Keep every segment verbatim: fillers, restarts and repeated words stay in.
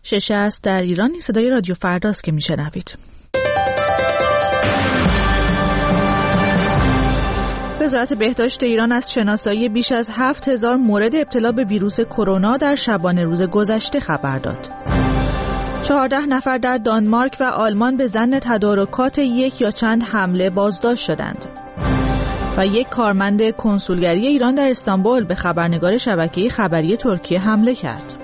شصت در ایران. صدای رادیو فرداست که میشنوید. وزارت بهداشت ایران از شناسایی بیش از هفت هزار مورد ابتلا به ویروس کرونا در شبانه روز گذشته خبر داد. چهارده نفر در دانمارک و آلمان به ظن تدارکات یک یا چند حمله بازداشت شدند. و یک کارمند کنسولگری ایران در استانبول به خبرنگار شبکه خبری ترکیه حمله کرد.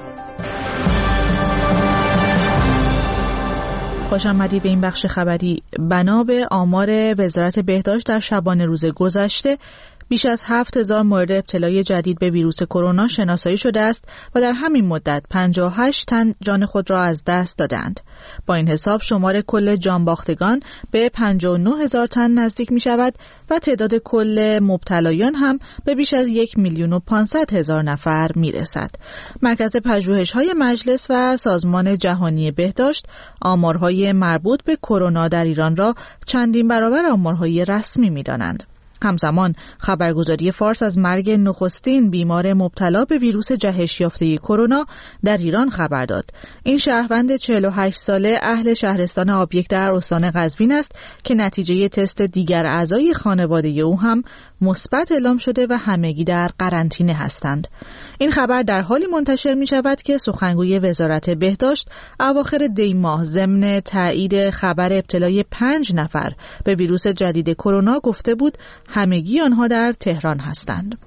خوش آمدید به این بخش خبری. بنا به آمار وزارت بهداشت در شبانه روز گذشته بیش از هفت هزار مورد ابتلای جدید به ویروس کرونا شناسایی شده است و در همین مدت پنجاه و هشت تن جان خود را از دست دادند. با این حساب شمار کل جان باختگان به پنجاه و نه هزار تن نزدیک می شود و تعداد کل مبتلایان هم به بیش از یک میلیون و پانصد هزار نفر می رسد. مرکز پژوهش‌های مجلس و سازمان جهانی بهداشت آمارهای مربوط به کرونا در ایران را چندین برابر آمارهای رسمی می دانند. همزمان خبرگزاری فارس از مرگ نخستین بیمار مبتلا به ویروس جهش یافته کرونا در ایران خبر داد. این شهروند چهل و هشت ساله اهل شهرستان آبیک در استان قزوین است که نتیجه تست دیگر اعضای خانواده او هم مثبت اعلام شده و همگی در قرنطینه هستند. این خبر در حالی منتشر می شود که سخنگوی وزارت بهداشت اواخر دی ماه ضمن تایید خبر ابتلای پنج نفر به ویروس جدید کرونا گفته بود همگی آنها در تهران هستند.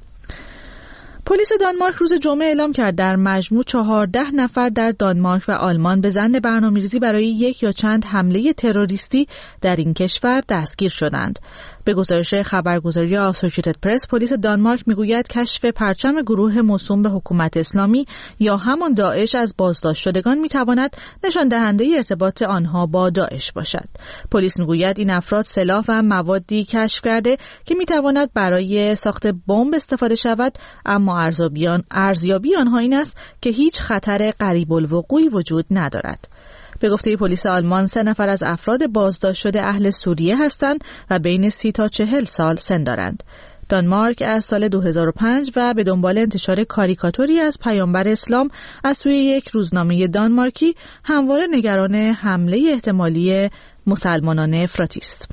پلیس دانمارک روز جمعه اعلام کرد در مجموع چهارده نفر در دانمارک و آلمان به ظن برنامه‌ریزی برای یک یا چند حمله تروریستی در این کشور دستگیر شدند. به گزارش خبرگزاری آسوشییتد پرس، پلیس دانمارک میگوید کشف پرچم گروه موسوم به حکومت اسلامی یا همان داعش از بازداشت شدگان میتواند نشان دهنده ارتباط آنها با داعش باشد. پلیس میگوید این افراد سلاح و موادی کشف کرده که میتواند برای ساخت بمب استفاده شود، اما ارزیابیان ارزیابی آنها این است که هیچ خطر قریب الوقوعی وجود ندارد. به گفته پلیس آلمان سه نفر از افراد بازداشت شده اهل سوریه هستند و بین سی تا چهل سال سن دارند. دانمارک از سال دو هزار و پنج و به دنبال انتشار کاریکاتوری از پیامبر اسلام از سوی یک روزنامه دانمارکی همواره نگران حمله احتمالی مسلمانان افراطی است.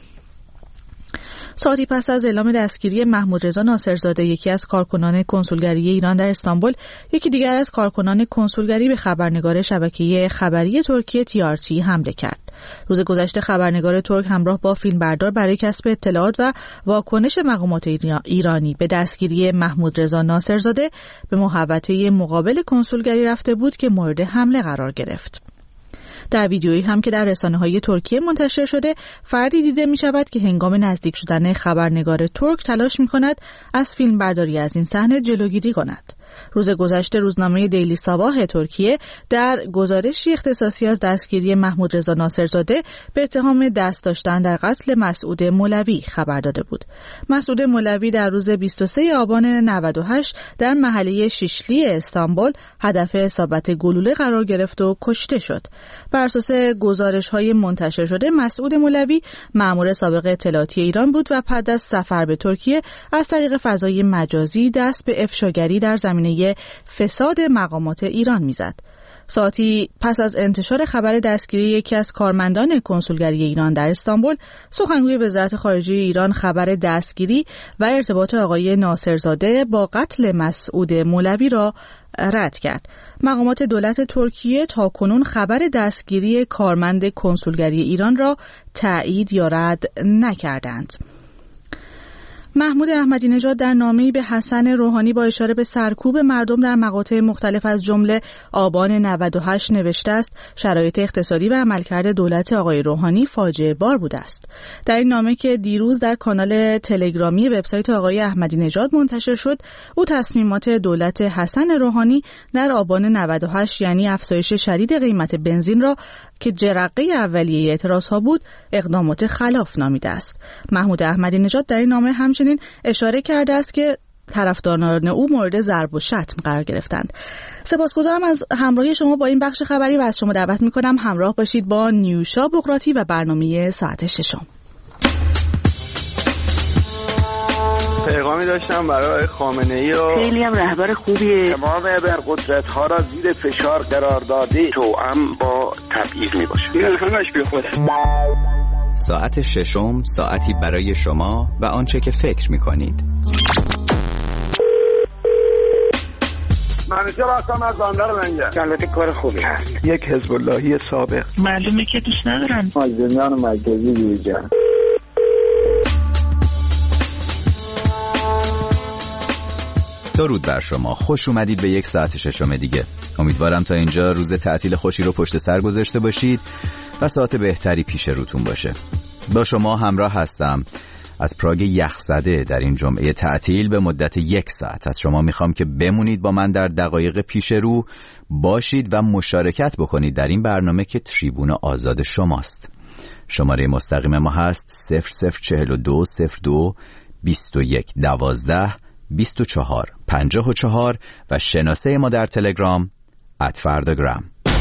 ساعتی پس از اعلام دستگیری محمود رضا ناصرزاده، یکی از کارکنان کنسولگری ایران در استانبول، یکی دیگر از کارکنان کنسولگری به خبرنگار شبکه خبری ترکیه تی آر تی حمله کرد. روز گذشته خبرنگار ترک همراه با فیلمبردار برای کسب اطلاعات و واکنش مقامات ایرانی به دستگیری محمود رضا ناصرزاده به محوطه مقابل کنسولگری رفته بود که مورد حمله قرار گرفت. در ویدیویی هم که در رسانه‌های ترکیه منتشر شده، فردی دیده می شود که هنگام نزدیک شدن خبرنگار ترک تلاش می کند از فیلم برداری از این صحنه جلوگیری کند. روز گذشته روزنامه دیلی ساباه ترکیه در گزارشی اختصاصی از دستگیری محمود رضا ناصرزاده به اتهام دست داشتن در قتل مسعود مولوی خبر داده بود. مسعود مولوی در روز بیست و سوم آبان نود و هشت در محله شیشلی استانبول هدف اصابت گلوله قرار گرفت و کشته شد. بر اساس گزارش‌های منتشر شده، مسعود مولوی مأمور سابق اطلاعاتی ایران بود و بعد از سفر به ترکیه از طریق فضای مجازی دست به افشاگری در زمینه فساد مقامات ایران میزد. ساعتی پس از انتشار خبر دستگیری یکی از کارمندان کنسولگری ایران در استانبول، سخنگوی وزارت خارجه ایران خبر دستگیری و ارتباط آقای ناصرزاده با قتل مسعود مولوی را رد کرد. مقامات دولت ترکیه تاکنون خبر دستگیری کارمند کنسولگری ایران را تایید یا رد نکردند. محمود احمدی نژاد در نامه‌ای به حسن روحانی با اشاره به سرکوب مردم در مقاطع مختلف از جمله آبان نود و هشت نوشته است شرایط اقتصادی و عملکرد دولت آقای روحانی فاجعه بار بوده است. در این نامه که دیروز در کانال تلگرامی وبسایت آقای احمدی نژاد منتشر شد، او تصمیمات دولت حسن روحانی در آبان نود و هشت یعنی افزایش شدید قیمت بنزین را که جرقه اولیه اعتراض‌ها بود اقدامات خلاف نامیده است. محمود احمدی نژاد در این نامه همچنین اشاره کرده است که طرفداران او مورد ضرب و شتم قرار گرفتند. سپاسگزارم از همراهی شما با این بخش خبری و از شما دعوت می‌کنم همراه باشید با نیوشا بقراتی و برنامه ساعت ششم. پیغامی داشتم برای خامنه‌ای و خیلی هم رهبر خوبیه. تمام ابرقدرت ها را زیر فشار قرار داده، توأم با تبعیض می باشه. این همش بی خود. ساعت ششم، ساعتی برای شما و آنچه که فکر می کنید. منیجر هستم از بندر منگه. البته کار خوبی هست. یک حزب اللهی سابق. معلومه که دوست ندارن. مازندران مرکزی بیرجان. درود بر شما، خوش اومدید به یک ساعت ششم دیگه. امیدوارم تا اینجا روز تعطیل خوشی رو پشت سر گذاشته باشید و ساعت بهتری پیش روتون باشه. با شما همراه هستم از پراگ یخزده در این جمعه تعطیل به مدت یک ساعت. از شما میخوام که بمونید با من در دقایق پیش رو باشید و مشارکت بکنید در این برنامه که تریبون آزاد شماست. شماره مستقیم ما هست صفر صفر چهل و دو صفر دو بیست و یک دوازده بیست و چهار پنجاه و چهار و شناسه ما در تلگرام ات فرداگرام.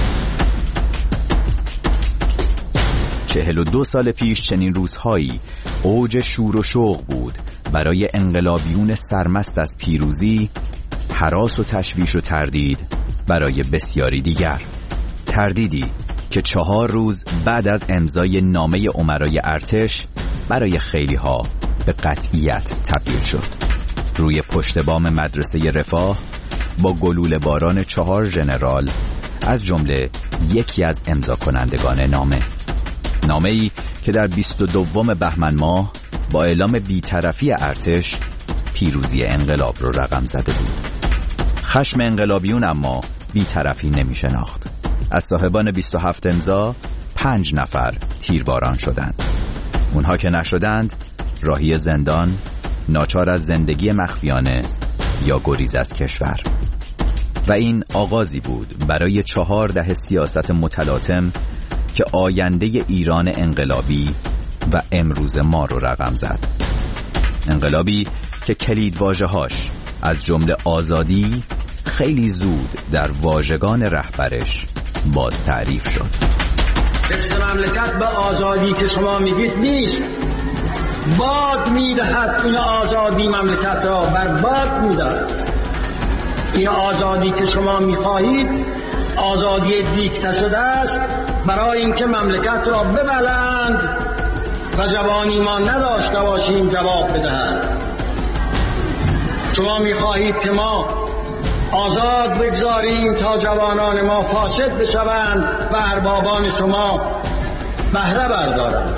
چهل و دو سال پیش چنین روزهایی اوج شور و شوق بود برای انقلابیون سرمست از پیروزی، هراس و تشویش و تردید برای بسیاری دیگر. تردیدی که چهار روز بعد از امضای نامه امرای ارتش برای خیلی ها به قطعیت تبدیل شد. روی پشت بام مدرسه رفاه با گلوله باران چهار ژنرال از جمله یکی از امضا کنندگان نامه نامه‌ای که در بیست و دوم بهمن ماه با اعلام بی‌طرفی ارتش پیروزی انقلاب رو رقم زده بود. خشم انقلابیون اما بی‌طرفی نمی شناخت. از صاحبان بیست و هفت امضا پنج نفر تیرباران شدند. اونها که نشدند راهی زندان، ناچار از زندگی مخفیانه یا گریز از کشور. و این آغازی بود برای چهار دهه سیاست متلاطم که آینده ایران انقلابی و امروز ما رو رقم زد. انقلابی که کلید واژه‌هاش از جمله آزادی خیلی زود در واژگان رهبرش باز تعریف شد. حفظ مملکت به آزادی که شما میگید نیست، باد میدهد. این آزادی مملکت را برباد میدهد. این آزادی که شما میخواهید آزادی دیکته شده است برای اینکه مملکت را ببلند و جوانی ما نداشته باشیم جواب بدهند. شما میخواهید که ما آزاد بگذاریم تا جوانان ما فاسد بشوند و اربابان شما بهره بردارند.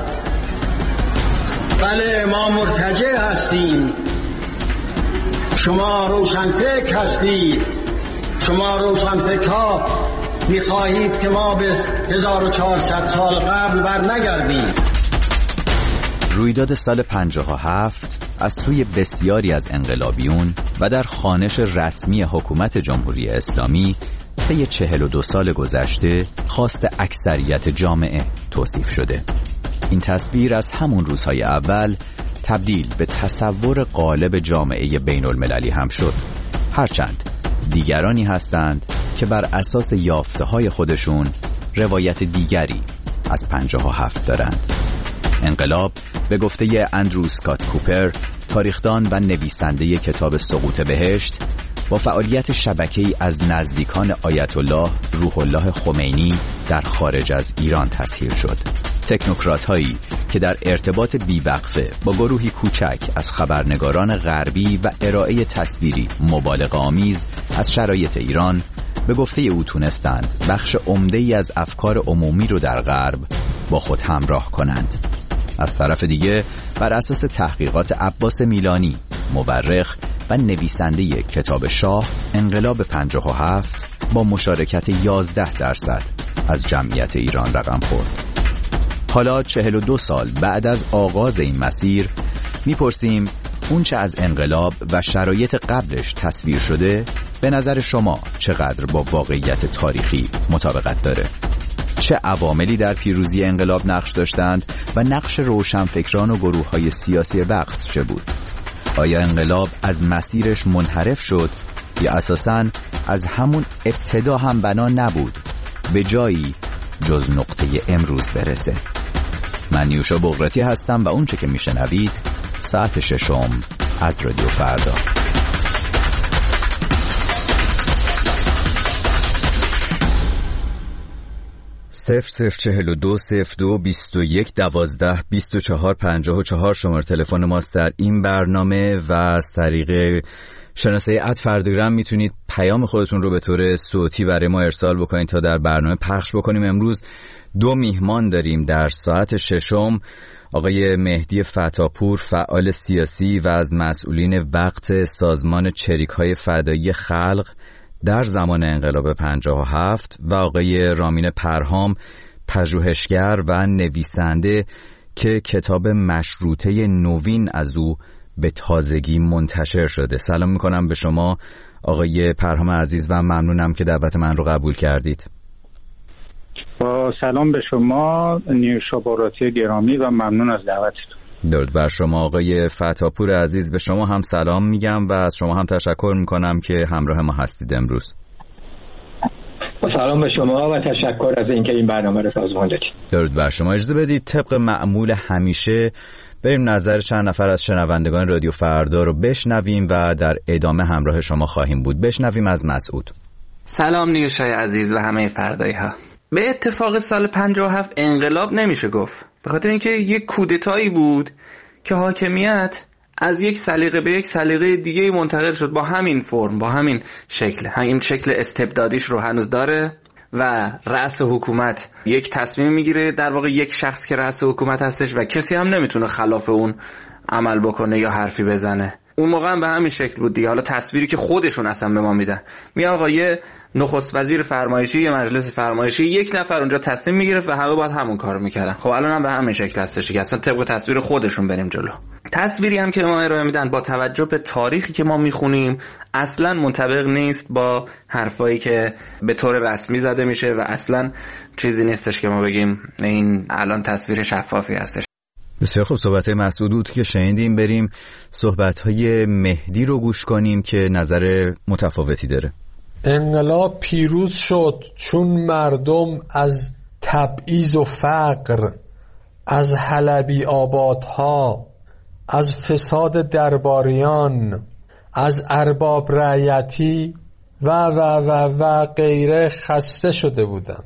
بله، ما مرتجع هستیم، شما روشنفکر هستید. شما روشنفکر ها میخواهید که ما به هزار و چهارصد سال قبل بر نگردیم. رویداد سال پنجاه و هفت از سوی بسیاری از انقلابیون و در خوانش رسمی حکومت جمهوری اسلامی طی چهل و دو سال گذشته خواست اکثریت جامعه توصیف شده. این تصویر از همون روزهای اول تبدیل به تصور غالب جامعه بین المللی هم شد، هرچند دیگرانی هستند که بر اساس یافته‌های خودشون روایت دیگری از پنجاه و هفت دارند. انقلاب به گفته اندرو اسکات کوپر، تاریخدان و نویسنده کتاب سقوط بهشت، با فعالیت شبکه‌ای از نزدیکان آیت الله روح الله خمینی در خارج از ایران تسهیل شد. تکنوکرات هایی که در ارتباط بیوقفه با گروهی کوچک از خبرنگاران غربی و ارائه تصویری مبالغه آمیز از شرایط ایران به گفته او تونستند بخش عمده‌ای از افکار عمومی رو در غرب با خود همراه کنند. از طرف دیگه بر اساس تحقیقات عباس میلانی، مورخ و نویسنده کتاب شاه، انقلاب پنجاه و هفت با مشارکت یازده درصد از جمعیت ایران رقم خورد. حالا چهل و دو سال بعد از آغاز این مسیر میپرسیم اون چه از انقلاب و شرایط قبلش تصویر شده به نظر شما چقدر با واقعیت تاریخی مطابقت داره؟ چه عواملی در پیروزی انقلاب نقش داشتند و نقش روشنفکران و گروه‌های سیاسی وقت چه بود؟ آیا انقلاب از مسیرش منحرف شد یا اساساً از همون ابتدا هم بنا نبود به جایی جز نقطه امروز برسه؟ من نیوشا بغراتی هستم و اون چه که میشنوید ساعت ششم از رادیو فردا. صفر صفر چهل و دو صفر دو بیست و یک دوازده بیست و چهار پنجاه و چهار شماره تلفن ماست در این برنامه و از طریق شناسه ات فردگرام میتونید پیام خودتون رو به طور صوتی برای ما ارسال بکنید تا در برنامه پخش بکنیم. امروز دو میهمان داریم در ساعت ششم، آقای مهدی فتاپور، فعال سیاسی و از مسئولین وقت سازمان چریک‌های فدایی خلق در زمان انقلاب پنجاه و هفت و آقای رامین پرهام، پژوهشگر و نویسنده که کتاب مشروطه نوین از او به تازگی منتشر شده. سلام میکنم به شما آقای پرهام عزیز و ممنونم که دعوت من رو قبول کردید. با سلام به شما نیوشاباراتی گرامی و ممنون از دعوتتون. درود بر شما آقای فتاپور عزیز. به شما هم سلام میگم و از شما هم تشکر میکنم که همراه ما هستید امروز. سلام به شما و تشکر از اینکه این برنامه رو سازمان دادید. درود بر شما. اجازه بدید طبق معمول همیشه بریم نظر چند نفر از شنوندگان رادیو فردا رو بشنویم و در ادامه همراه شما خواهیم بود. بشنویم از مسعود. سلام نیوشای عزیز و همه فردایی ها. به اتفاق سال پنجاه و هفت انقلاب نمیشه گفت، به خاطر اینکه یک کودتایی بود که حاکمیت از یک سلیقه به یک سلیقه دیگه منتقل شد با همین فرم، با همین شکل، همین شکل استبدادیش رو هنوز داره و رأس حکومت یک تصمیم میگیره، در واقع یک شخص که رأس حکومت هستش و کسی هم نمیتونه خلاف اون عمل بکنه یا حرفی بزنه. اون موقع هم به همین شکل بود دیگه. حالا تصویری که خودشون اصلا به ما میدن، میگه آقا یه نخست وزیر فرمایشی، یه مجلس فرمایشی، یک نفر اونجا تصمیم میگرفت و همه باید همون کارو میکردن. خب الان هم به همین شکل هستش که اصلا طبق تصویر خودشون بریم جلو. تصویری هم که ما ارائه میدن با توجه به تاریخی که ما میخونیم اصلا منطبق نیست با حرفایی که به طور رسمی زده میشه و اصلا چیزی نیستش که ما بگیم این الان تصویر شفافی هستش. بسیار خوب، صحبت مسعود بود که شنیدیم. بریم صحبت‌های مهدی رو گوش کنیم که نظر متفاوتی داره. انقلاب پیروز شد چون مردم از تبعیض و فقر، از حلبی آبادها، از فساد درباریان، از ارباب رعیتی و و و و غیره خسته شده بودند.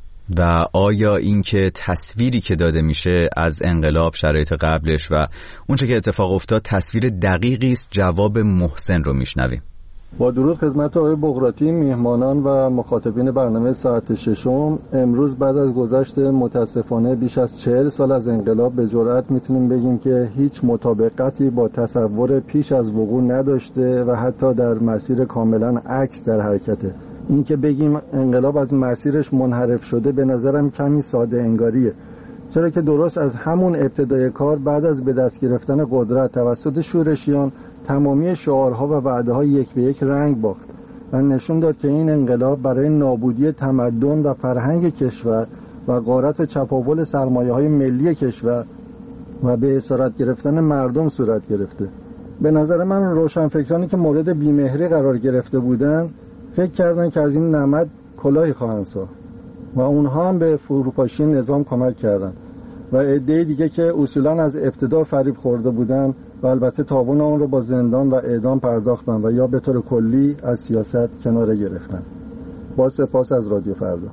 و آیا این که تصویری که داده میشه از انقلاب، شرایط قبلش و اونچه که اتفاق افتاد تصویر دقیقی است؟ جواب محسن رو میشنویم. با درود خدمت آقای بغراتی، میهمانان و مخاطبین برنامه ساعت ششم. امروز بعد از گذشت متاسفانه بیش از چهل سال از انقلاب به جرئت میتونیم بگیم که هیچ مطابقتی با تصور پیش از وقوع نداشته و حتی در مسیر کاملا عکس در حرکته. این که بگیم انقلاب از مسیرش منحرف شده به نظرم کمی ساده انگاریه، چرا که درست از همون ابتدای کار بعد از به دست گرفتن قدرت توسط شورشیان تمامی شعارها و وعده‌ها یک به یک رنگ باخت و نشون داد که این انقلاب برای نابودی تمدن و فرهنگ کشور و غارت چپاول سرمایه‌های ملی کشور و به اسارت گرفتن مردم صورت گرفته. به نظر من روشنفکرانی که مورد بیمهری قرار گرفته بودند فکر کردن که از این نمد کلاهی خواهند ساخت و اونها هم به فروپاشی نظام کمک کردند و عده دیگه که اصولا از ابتدا فریب خورده بودن و البته تاوان اون رو با زندان و اعدام پرداختن و یا به طور کلی از سیاست کناره گرفتن. با سپاس از رادیو فردا.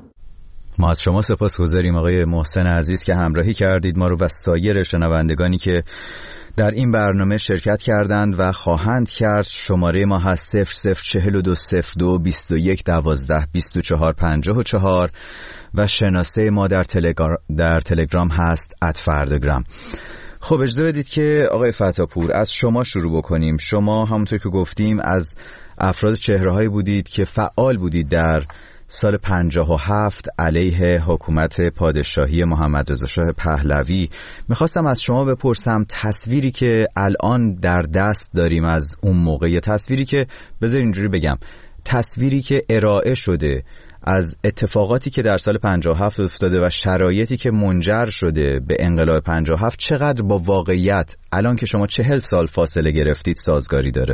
ما از شما سپاسگزاریم آقای محسن عزیز که همراهی کردید ما رو و سایر شنوندگانی که در این برنامه شرکت کردند و خواهند کرد. شماره ما هست صفر صفر چهل و دو صفر دو بیست و یک دوازده بیست و چهار پنجاه و چهار و شناسه ما در تلگرام در تلگرام هست ات فردگرام. خب اجازه بدید که آقای فتاپور از شما شروع بکنیم. شما همونطور که گفتیم از افراد چهره‌هایی بودید که فعال بودید در سال پنجاه و هفت علیه حکومت پادشاهی محمد رضا شاه پهلوی. میخواستم از شما بپرسم تصویری که الان در دست داریم از اون موقع، یا تصویری که بذار اینجوری بگم تصویری که ارائه شده از اتفاقاتی که در سال پنجاه و هفت افتاده و شرایطی که منجر شده به انقلاب پنجاه و هفت چقدر با واقعیت الان که شما چهل سال فاصله گرفتید سازگاری داره؟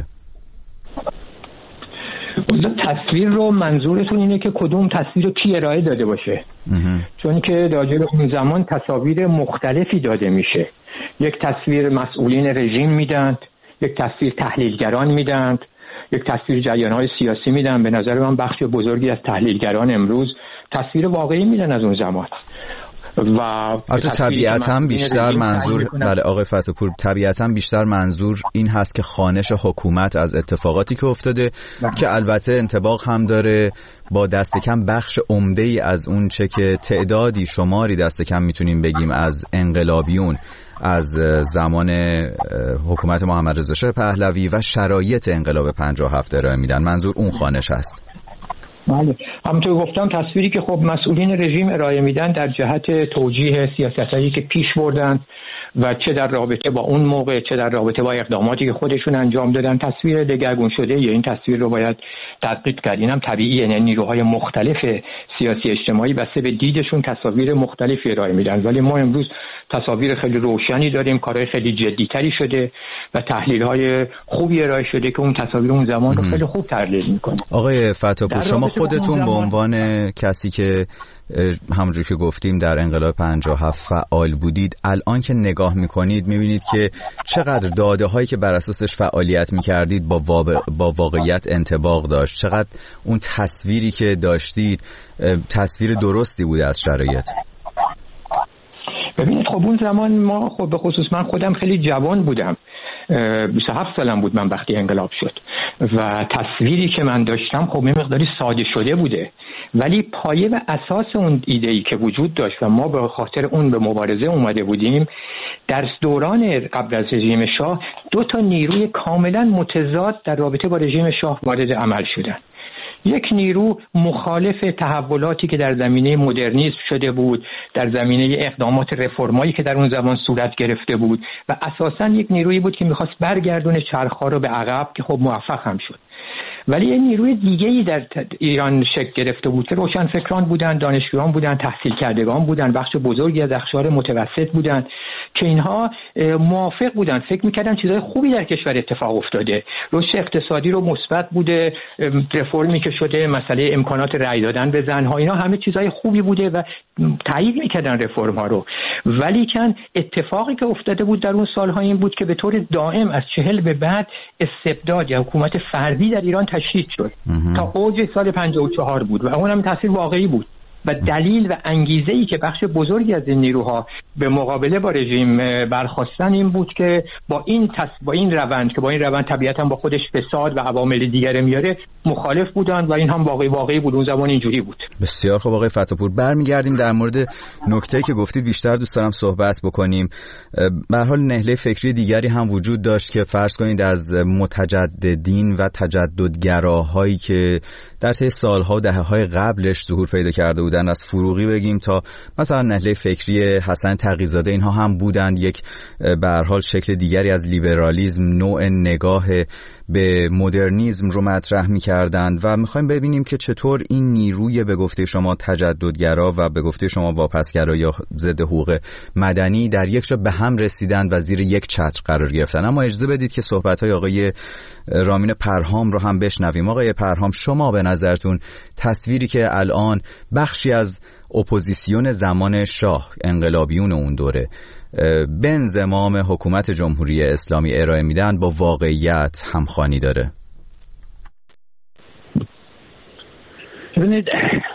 تصویر رو منظورتون اینه که کدوم تصویر رو کی ارائه داده باشه؟ چون که راجع به اون زمان تصاویر مختلفی داده میشه. یک تصویر مسئولین رژیم میدن، یک تصویر تحلیلگران میدند، یک تصویر جریان‌های سیاسی میدن. به نظر من بخش بزرگی از تحلیلگران امروز تصویر واقعی میدن از اون زمان و البته طبیعتاً بیشتر منظور بله آقای فتحپور طبیعتاً بیشتر منظور این هست که خوانش حکومت از اتفاقاتی که افتاده بله. که البته انطباق هم داره با دست کم بخش عمده‌ای از اون چه که تعدادی شماری دست کم میتونیم بگیم از انقلابیون از زمان حکومت محمد رضا شاه پهلوی و شرایط انقلاب پنجاه و هفت ارائه میدن. منظور اون خوانش هست. بله همونطور گفتم تصویری که خب مسئولین رژیم ارائه میدن در جهت توجیه سیاستایی که پیش بردن و چه در رابطه با اون موقع چه در رابطه با اقداماتی که خودشون انجام دادن تصویر دگرگون شده یا این تصویر رو باید تدقیق کرد. اینم طبیعیه، یعنی نیروهای مختلف سیاسی اجتماعی بسته به دیدشون تصاویر مختلفی ارائه میدن، ولی ما امروز تصاویر خیلی روشنی داریم، کارهای خیلی جدی‌تری شده و تحلیل‌های خوبی ارائه شده که اون تصاویر اون زمان رو خیلی خوب تحلیل می‌کنه. آقای فتحپور شما خودتون به عنوان کسی که همونجور که گفتیم در انقلاب پنجاه و هفت فعال بودید، الان که نگاه میکنید میبینید که چقدر داده هایی که بر اساسش فعالیت میکردید با, با واقعیت انطباق داشت، چقدر اون تصویری که داشتید تصویر درستی بوده از شرایط. ببینید خب اون زمان ما خب به خصوص من خودم خیلی جوان بودم، بیست و هفت سالم بود من وقتی انقلاب شد و تصویری که من داشتم خب یه مقداری ساده شده بوده، ولی پایه و اساس اون ایده‌ای که وجود داشت و ما به خاطر اون به مبارزه اومده بودیم، در دوران قبل از رژیم شاه دو تا نیروی کاملا متضاد در رابطه با رژیم شاه وارد عمل شدن. یک نیرو مخالف تحولاتی که در زمینه مدرنیسم شده بود، در زمینه اقدامات رفرمایی که در اون زمان صورت گرفته بود و اساساً یک نیرویی بود که می‌خواست برگردونه چرخ‌ها رو به عقب که خب موفق هم شد. ولی یه نیروی دیگه‌ای در ایران شکل گرفته بود که روشنفکران بودن، دانشجویان بودن، تحصیل کردگان بودن، بخش بزرگی از اقشار متوسط بودن که اینها موافق بودن، فکر می‌کردن چیزای خوبی در کشور اتفاق افتاده، رشد اقتصادی رو مثبت بوده، رفرمی که شده، مسئله امکانات رأی دادن به زن‌ها، اینا همه چیزای خوبی بوده و تایید می‌کردن رفرم‌ها رو. ولی کن اتفاقی که افتاده بود در اون سال‌ها این بود که به طور دائم از چهل به بعد استبداد یا حکومت فردی در ایران تشدید شد تا اوج سال پنجاه و چهار بود و اون هم تاثیر واقعی بود و دلیل و انگیزه‌ای که بخش بزرگی از این نیروها به مقابله با رژیم برخاستن این بود که با این تص... با این روند که با این روند طبیعتاً با خودش فساد و عوامل دیگر میاره مخالف بودن و این هم واقعی واقعی بود، اون زمان اینجوری بود. بسیار خوب آقای فتحپور، برمیگردیم در مورد نکته‌ای که گفتید بیشتر دوست دارم صحبت بکنیم. به هر حال نهله فکری دیگری هم وجود داشت که فرض کنید از متجددین و تجددگراهایی که در طی سالها و دهه‌های قبلش ظهور پیدا کرده بودن، از فروغی بگیم تا مثلا نهله فکری حسن تقی‌زاده، اینها هم بودند یک به هر حال شکل دیگری از لیبرالیسم، نوع نگاه به مدرنیسم رو مطرح می‌کردند و می‌خوایم ببینیم که چطور این نیروی به گفته شما تجددگرا و به گفته شما واپسگرا یا ضد حقوق مدنی در یک جا به هم رسیدند و زیر یک چتر قرار گرفتن. اما اجازه بدید که صحبت‌های آقای رامین پرهام رو هم بشنویم. آقای پرهام، شما به نظرتون تصویری که الان بخشی از اپوزیسیون زمان شاه، انقلابیون اون دوره، به انضمام حکومت جمهوری اسلامی ارائه میدن با واقعیت همخوانی داره؟ ببینید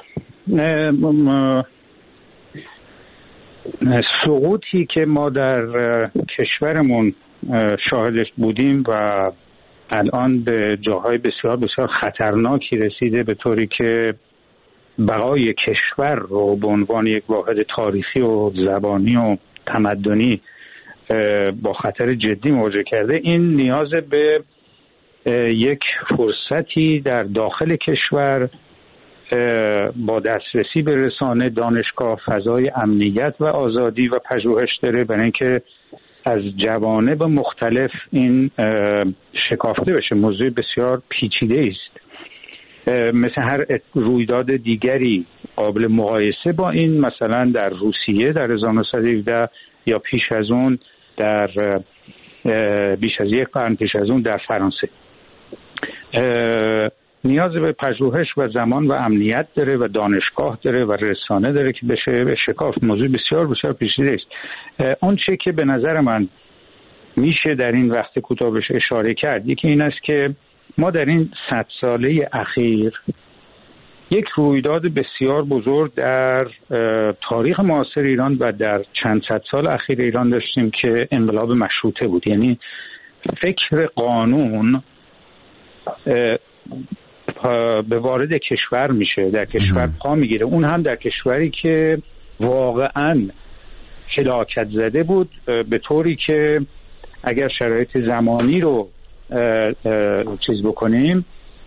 سقوطی که ما در کشورمون شاهدش بودیم و الان به جاهای بسیار بسیار خطرناکی رسیده، به طوری که بقای کشور رو به عنوان یک واحد تاریخی و زبانی و تمدنی با خطر جدی مواجه کرده، این نیاز به یک فرصتی در داخل کشور با دسترسی به رسانه، دانشگاه، فضای امنیت و آزادی و پژوهش داره، برای اینکه از جوانب مختلف این شکافته بشه. موضوع بسیار پیچیده است، مثل هر رویداد دیگری قابل مقایسه با این، مثلا در روسیه در هزار و نهصد و هفده یا پیش از اون در بیش از یک قرن پیش از اون در فرانسه. نیاز به پژوهش و زمان و امنیت داره و دانشگاه داره و رسانه داره که بشه به شکاف. موضوع بسیار بسیار پیچیده است. اون چه که به نظر من میشه در این وقت کوتاه بهش اشاره کرد. یکی این است که ما در این صد ساله اخیر یک رویداد بسیار بزرگ در تاریخ معاصر ایران و در چند صد سال اخیر ایران داشتیم که انقلاب مشروطه بود. یعنی فکر قانون به وارد کشور میشه، در کشور پا میگیره، اون هم در کشوری که واقعا هلاکت زده بود، به طوری که اگر شرایط زمانی رو چیز بکنیم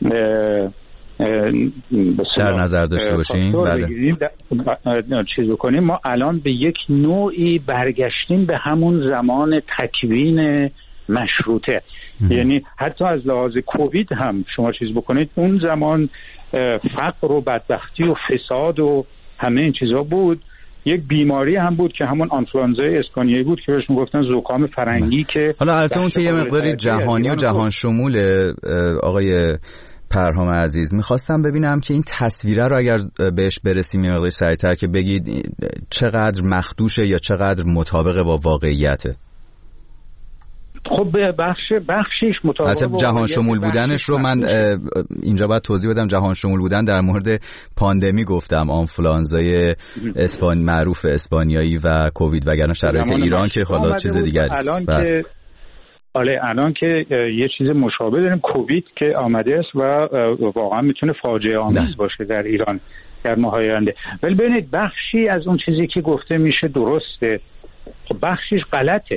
در نظر داشته باشیم، بله چیز بکنیم، ما الان به یک نوعی برگشتیم به همون زمان تکوین مشروطه. یعنی حتی از لحاظ کووید هم شما چیز بکنید، اون زمان فقر و بدبختی و فساد و همه این چیزا بود. یک بیماری هم بود که همون آنفلوانزای اسپانیایی بود که بهش میگفتن زکام فرنگی که حالا البته اون که یه مقداری جهانی و جهان شمول. آقای پرهام عزیز، میخواستم ببینم که این تصویره رو اگر بهش برسیم یه مقداری سریعتر که بگید چقدر مخدوشه یا چقدر مطابق با واقعیته. خب بخش بخشش مطابق با جهان شمول بودنش رو من اینجا باید توضیح بدم. جهان شمول بودن در مورد پاندمی گفتم، آنفلوانزای اسپان معروف اسپانیایی و کووید، وگرنه شرایط ایران که حالا چیز دیگری است. الان که آله الان که یه چیز مشابه داریم، کووید که آمده است و واقعا میتونه فاجعه آمیز باشه در ایران در ماهای آینده. ولی ببینید بخشی از اون چیزی که گفته میشه درسته، بخشیش غلطه.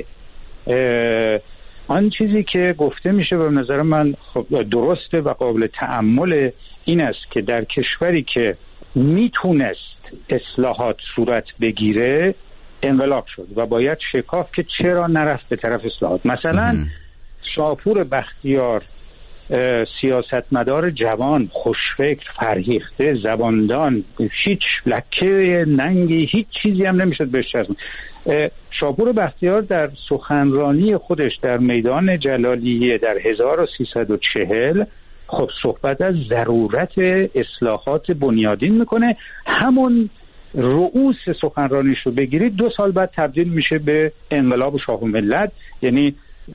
آن چیزی که گفته میشه به نظر من خب درسته و قابل تأمل این است که در کشوری که میتونست اصلاحات صورت بگیره انقلاب شد و باید شکاف که چرا نرفت به طرف اصلاحات. مثلا شاپور بختیار، سیاستمدار جوان، خوشفکر، فرهیخته، زباندان، هیچ لکه ننگی، هیچ چیزی هم نمیشد بهش چسبون. شاپور بختیار در سخنرانی خودش در میدان جلالیه در هزار و سیصد و چهل خب صحبت از ضرورت اصلاحات بنیادین میکنه. همون رؤوس سخنرانیش رو بگیرید دو سال بعد تبدیل میشه به انقلاب شاه و ملت. یعنی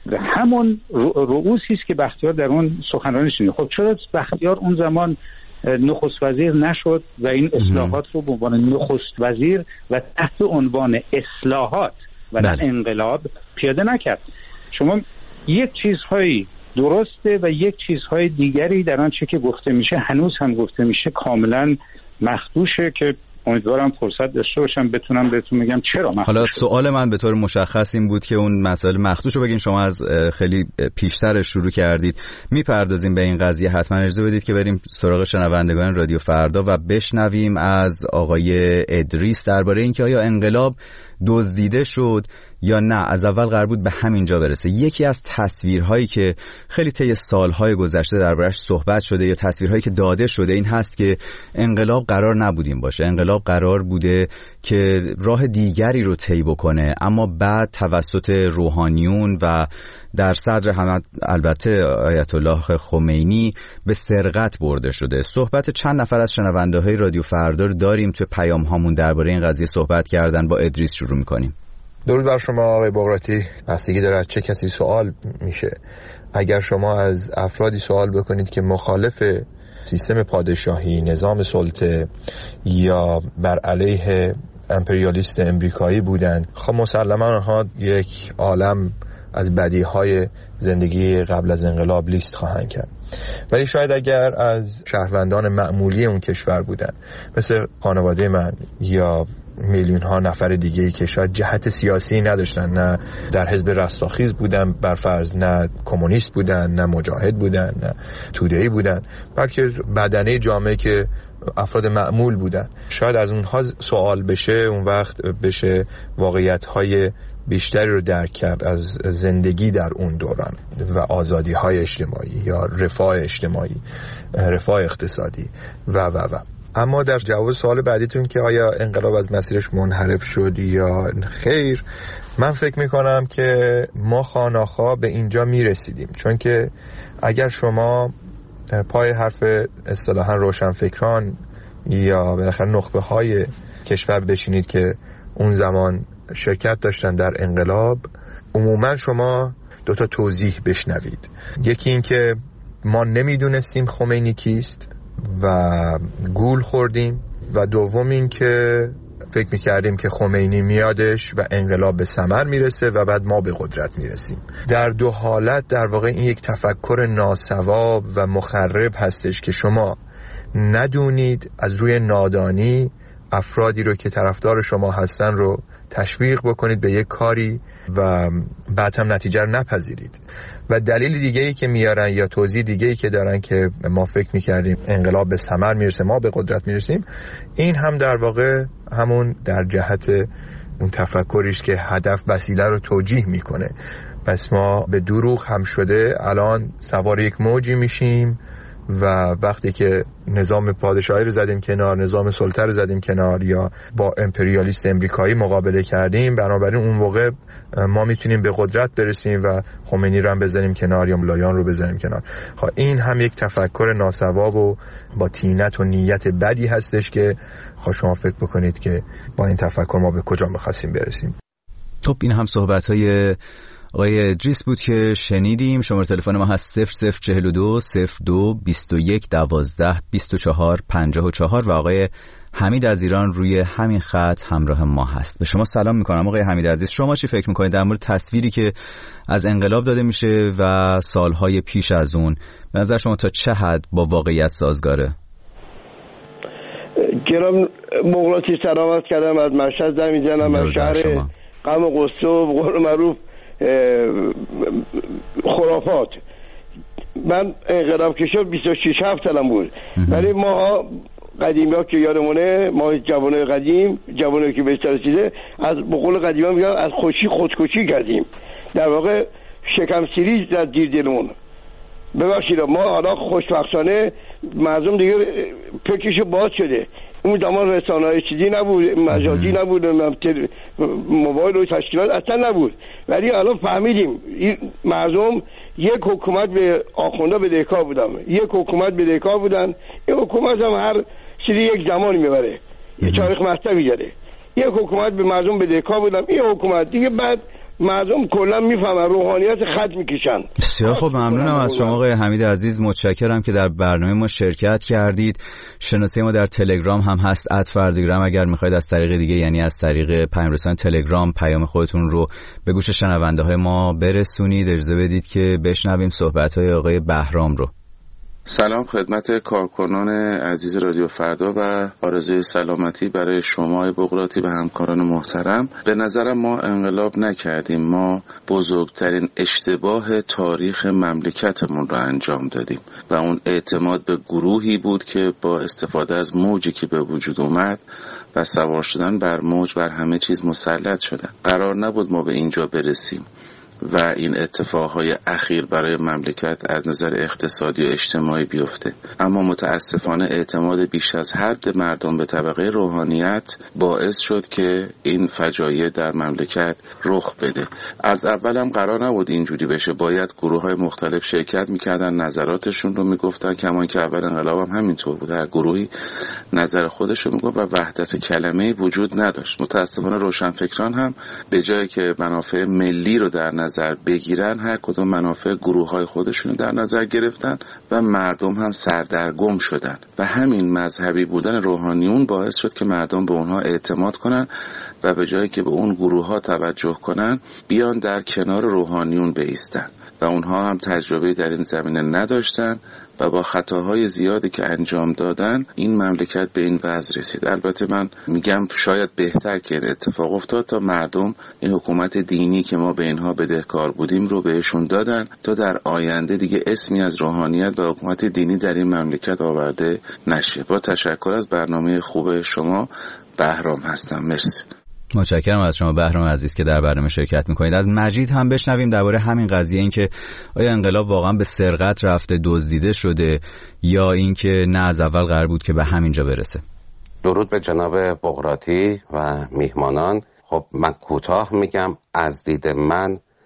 همون رؤوسی است که بختیار در اون سخنرانیش میگه. خب چرا بختیار اون زمان نخست وزیر نشد و این اصلاحات رو به عنوان نخست وزیر و تحت عنوان اصلاحات و نه انقلاب پیاده نکرد؟ شما یک چیزهایی درسته و یک چیزهای دیگری در آنچه که گفته میشه هنوز هم گفته میشه کاملا مخدوشه که امیدوارم فرصت داشته باشم بتونم بهتون بگم چرا مخدوش. حالا سوال من به طور مشخص این بود که اون مسئله مخدوش رو بگین، شما از خیلی پیشتر شروع کردید، میپردازیم به این قضیه. حتما اجازه بدید که بریم سراغ شنوندگان رادیو فردا و بشنویم از آقای ادریس درباره اینکه آیا انقلاب دزدیده شد یا نه. از اول قرار بود به همین جا برسه. یکی از تصویرهایی که خیلی طی سالهای گذشته دربارش صحبت شده یا تصویرهایی که داده شده این هست که انقلاب قرار نبودیم باشه، انقلاب قرار بوده که راه دیگری رو طی بکنه، اما بعد توسط روحانیون و در صدر هم البته آیت الله خمینی به سرقت برده شده. صحبت چند نفر از شنونده های رادیو فردا رو داریم توی پیام هامون درباره این قضیه صحبت کردن. با ادریس شروع میکنیم. درود بر شما آقای بغراتی. بستگی داره از چه کسی سوال میشه. اگر شما از افرادی سوال بکنید که مخالف سیستم پادشاهی، نظام سلطه یا بر علیه امپریالیست امریکایی بودن، خب مسلما آنها یک عالم از بدیهای زندگی قبل از انقلاب لیست خواهند کرد. ولی شاید اگر از شهروندان معمولی اون کشور بودن، مثل خانواده من یا میلیون ها نفر دیگه‌ای که شاید جهت سیاسی نداشتن، نه در حزب رستاخیز بودن برفرض، نه کمونیست بودن، نه مجاهد بودن، نه توده‌ای بودن، بلکه بدنه جامعه که افراد معمول بودن، شاید از اونها سوال بشه، اون وقت بشه واقعیت‌های بیشتری رو درک کرد از زندگی در اون دوران و آزادی‌های اجتماعی یا رفاه اجتماعی، رفاه اقتصادی و و و اما در جواب سوال بعدیتون که آیا انقلاب از مسیرش منحرف شد یا خیر، من فکر میکنم که ما خواه‌ناخواه به اینجا میرسیدیم. چون که اگر شما پای حرف اصطلاحاً روشنفکران یا بالاخره نخبه های کشور بشینید که اون زمان شرکت داشتن در انقلاب، عموما شما دو تا توضیح بشنوید. یکی این که ما نمیدونستیم خمینی کیست و گول خوردیم، و دوم این که فکر میکردیم که خمینی میادش و انقلاب به ثمر میرسه و بعد ما به قدرت میرسیم. در دو حالت در واقع این یک تفکر ناصواب و مخرب هستش که شما ندونید، از روی نادانی افرادی رو که طرفدار شما هستن رو تشویق بکنید به یک کاری و بعد هم نتیجه رو نپذیرید. و دلیل دیگه ای که میارن یا توضیح دیگه ای که دارن که ما فکر میکردیم انقلاب به ثمر میرسه ما به قدرت میرسیم، این هم در واقع همون در جهت اون تفکریش که هدف وسیله رو توجیه میکنه. پس ما به دروغ هم شده الان سوار یک موجی میشیم و وقتی که نظام پادشاهی رو زدیم کنار، نظام سلطه رو زدیم کنار یا با امپریالیست امریکایی مقابله کردیم، بنابراین اون موقع ما میتونیم به قدرت برسیم و خمینی رو هم بزنیم کنار یا ملایان رو بزنیم کنار. خب این هم یک تفکر ناصواب و با طینت و نیت بدی هستش که خب شما فکر بکنید که با این تفکر ما به کجا می‌خواستیم برسیم. خب این هم صحبت‌های آقای ادریس بود که شنیدیم. شماره تلفن ما هست صفر صفر چهل و دو صفر دو بیست و یک دوازده بیست و چهار پنجاه و چهار و آقای حمید از ایران روی همین خط همراه ما هست. به شما سلام میکنم آقای حمید عزیز. شما چی فکر میکنید در مورد تصویری که از انقلاب داده میشه و سالهای پیش از اون؟ به نظر شما تا چه حد با واقعیت سازگاره؟ گرام بغراتی سلامت کردم، از مشهد زنگ میزنم، از شهر قم قصه و قول معروف خرافات. من انقلاب که شد بیست و شش هفت سالم بود، ولی ما قدیمی ها که یادمونه، ما جوانای قدیم، جوانایی که بهتر رسیده، از بقول قدیمی ها میگن از خوشی خودکشی کردیم. در واقع شکم سیری در دیر دلمون. ببخشید ما حالا خوشبختانه مردم دیگه فکرشو باز شده. اون زمان رسانه‌های چیزی نبود، مجازی نبود، موبایل و تشکیلات اصلا نبود، ولی الان فهمیدیم این مردم یک حکومت به آخونده بدهکار بودن، یک حکومت بدهکار بودن. این حکومت هم هر چیزی یک زمان میبره، یه تاریخ مستوی داره. یک حکومت به مردم بدهکار بودن، این حکومت دیگه بعد مردم کلا میفهمن روحانیت خط میکشن. بسیار خب، ممنونم از شما آقای حمید عزیز، متشکرم که در برنامه ما شرکت کردید. شناسه ما در تلگرام هم هست ات فردگرام، اگر میخواید از طریق دیگه، یعنی از طریق پیام‌رسان تلگرام پیام خودتون رو به گوش شنونده های ما برسونید. اجازه بدید که بشنویم صحبت های آقای بهرام رو. سلام خدمت کارکنان عزیز رادیو فردا و آرزوی سلامتی برای شما بغراتی و همکاران محترم. به نظرم ما انقلاب نکردیم، ما بزرگترین اشتباه تاریخ مملکتمون را انجام دادیم و اون اعتماد به گروهی بود که با استفاده از موجی که به وجود اومد و سوار شدن بر موج بر همه چیز مسلط شدن. قرار نبود ما به اینجا برسیم و این اتفاقهای اخیر برای مملکت از نظر اقتصادی و اجتماعی بیفته. اما متاسفانه اعتماد بیش از حد مردم به طبقه روحانیت باعث شد که این فجایع در مملکت رخ بده. از اول هم قرار نبود اینجوری بشه، باید گروه‌های مختلف شرکت میکردن، نظراتشون رو میگفتن، کما که اول انقلاب هم همینطور بود، هر گروهی نظر خودش رو میگفت و وحدت کلمه‌ای وجود نداشت. متاسفانه روشنفکران هم به جایی که منافع ملی رو در نظر بگیرن، هر کدوم منافع گروه‌های خودشون در نظر گرفتن و مردم هم سردرگم شدن و همین مذهبی بودن روحانیون باعث شد که مردم به اونها اعتماد کنن و به جایی که به اون گروه‌ها توجه کنن بیان در کنار روحانیون بایستن و اونها هم تجربه در این زمینه نداشتن و با خطاهای زیادی که انجام دادن این مملکت به این وضع رسید. البته من میگم شاید بهتر که این اتفاق افتاد تا مردم این حکومت دینی که ما به اینها بدهکار بودیم رو بهشون دادن تا در آینده دیگه اسمی از روحانیت و حکومت دینی در این مملکت آورده نشه. با تشکر از برنامه خوب شما، بهرام هستم. مرسی. متشکرم از شما بهرام عزیز که در برنامه شرکت میکنید. از مجید هم بشنویم درباره همین قضیه، این که آیا انقلاب واقعا به سرقت رفته، دزدیده شده، یا اینکه نه از اول قرار بود که به همینجا برسه. درود به جناب بغراتی و میهمانان. خب من کوتاه میگم، از دید من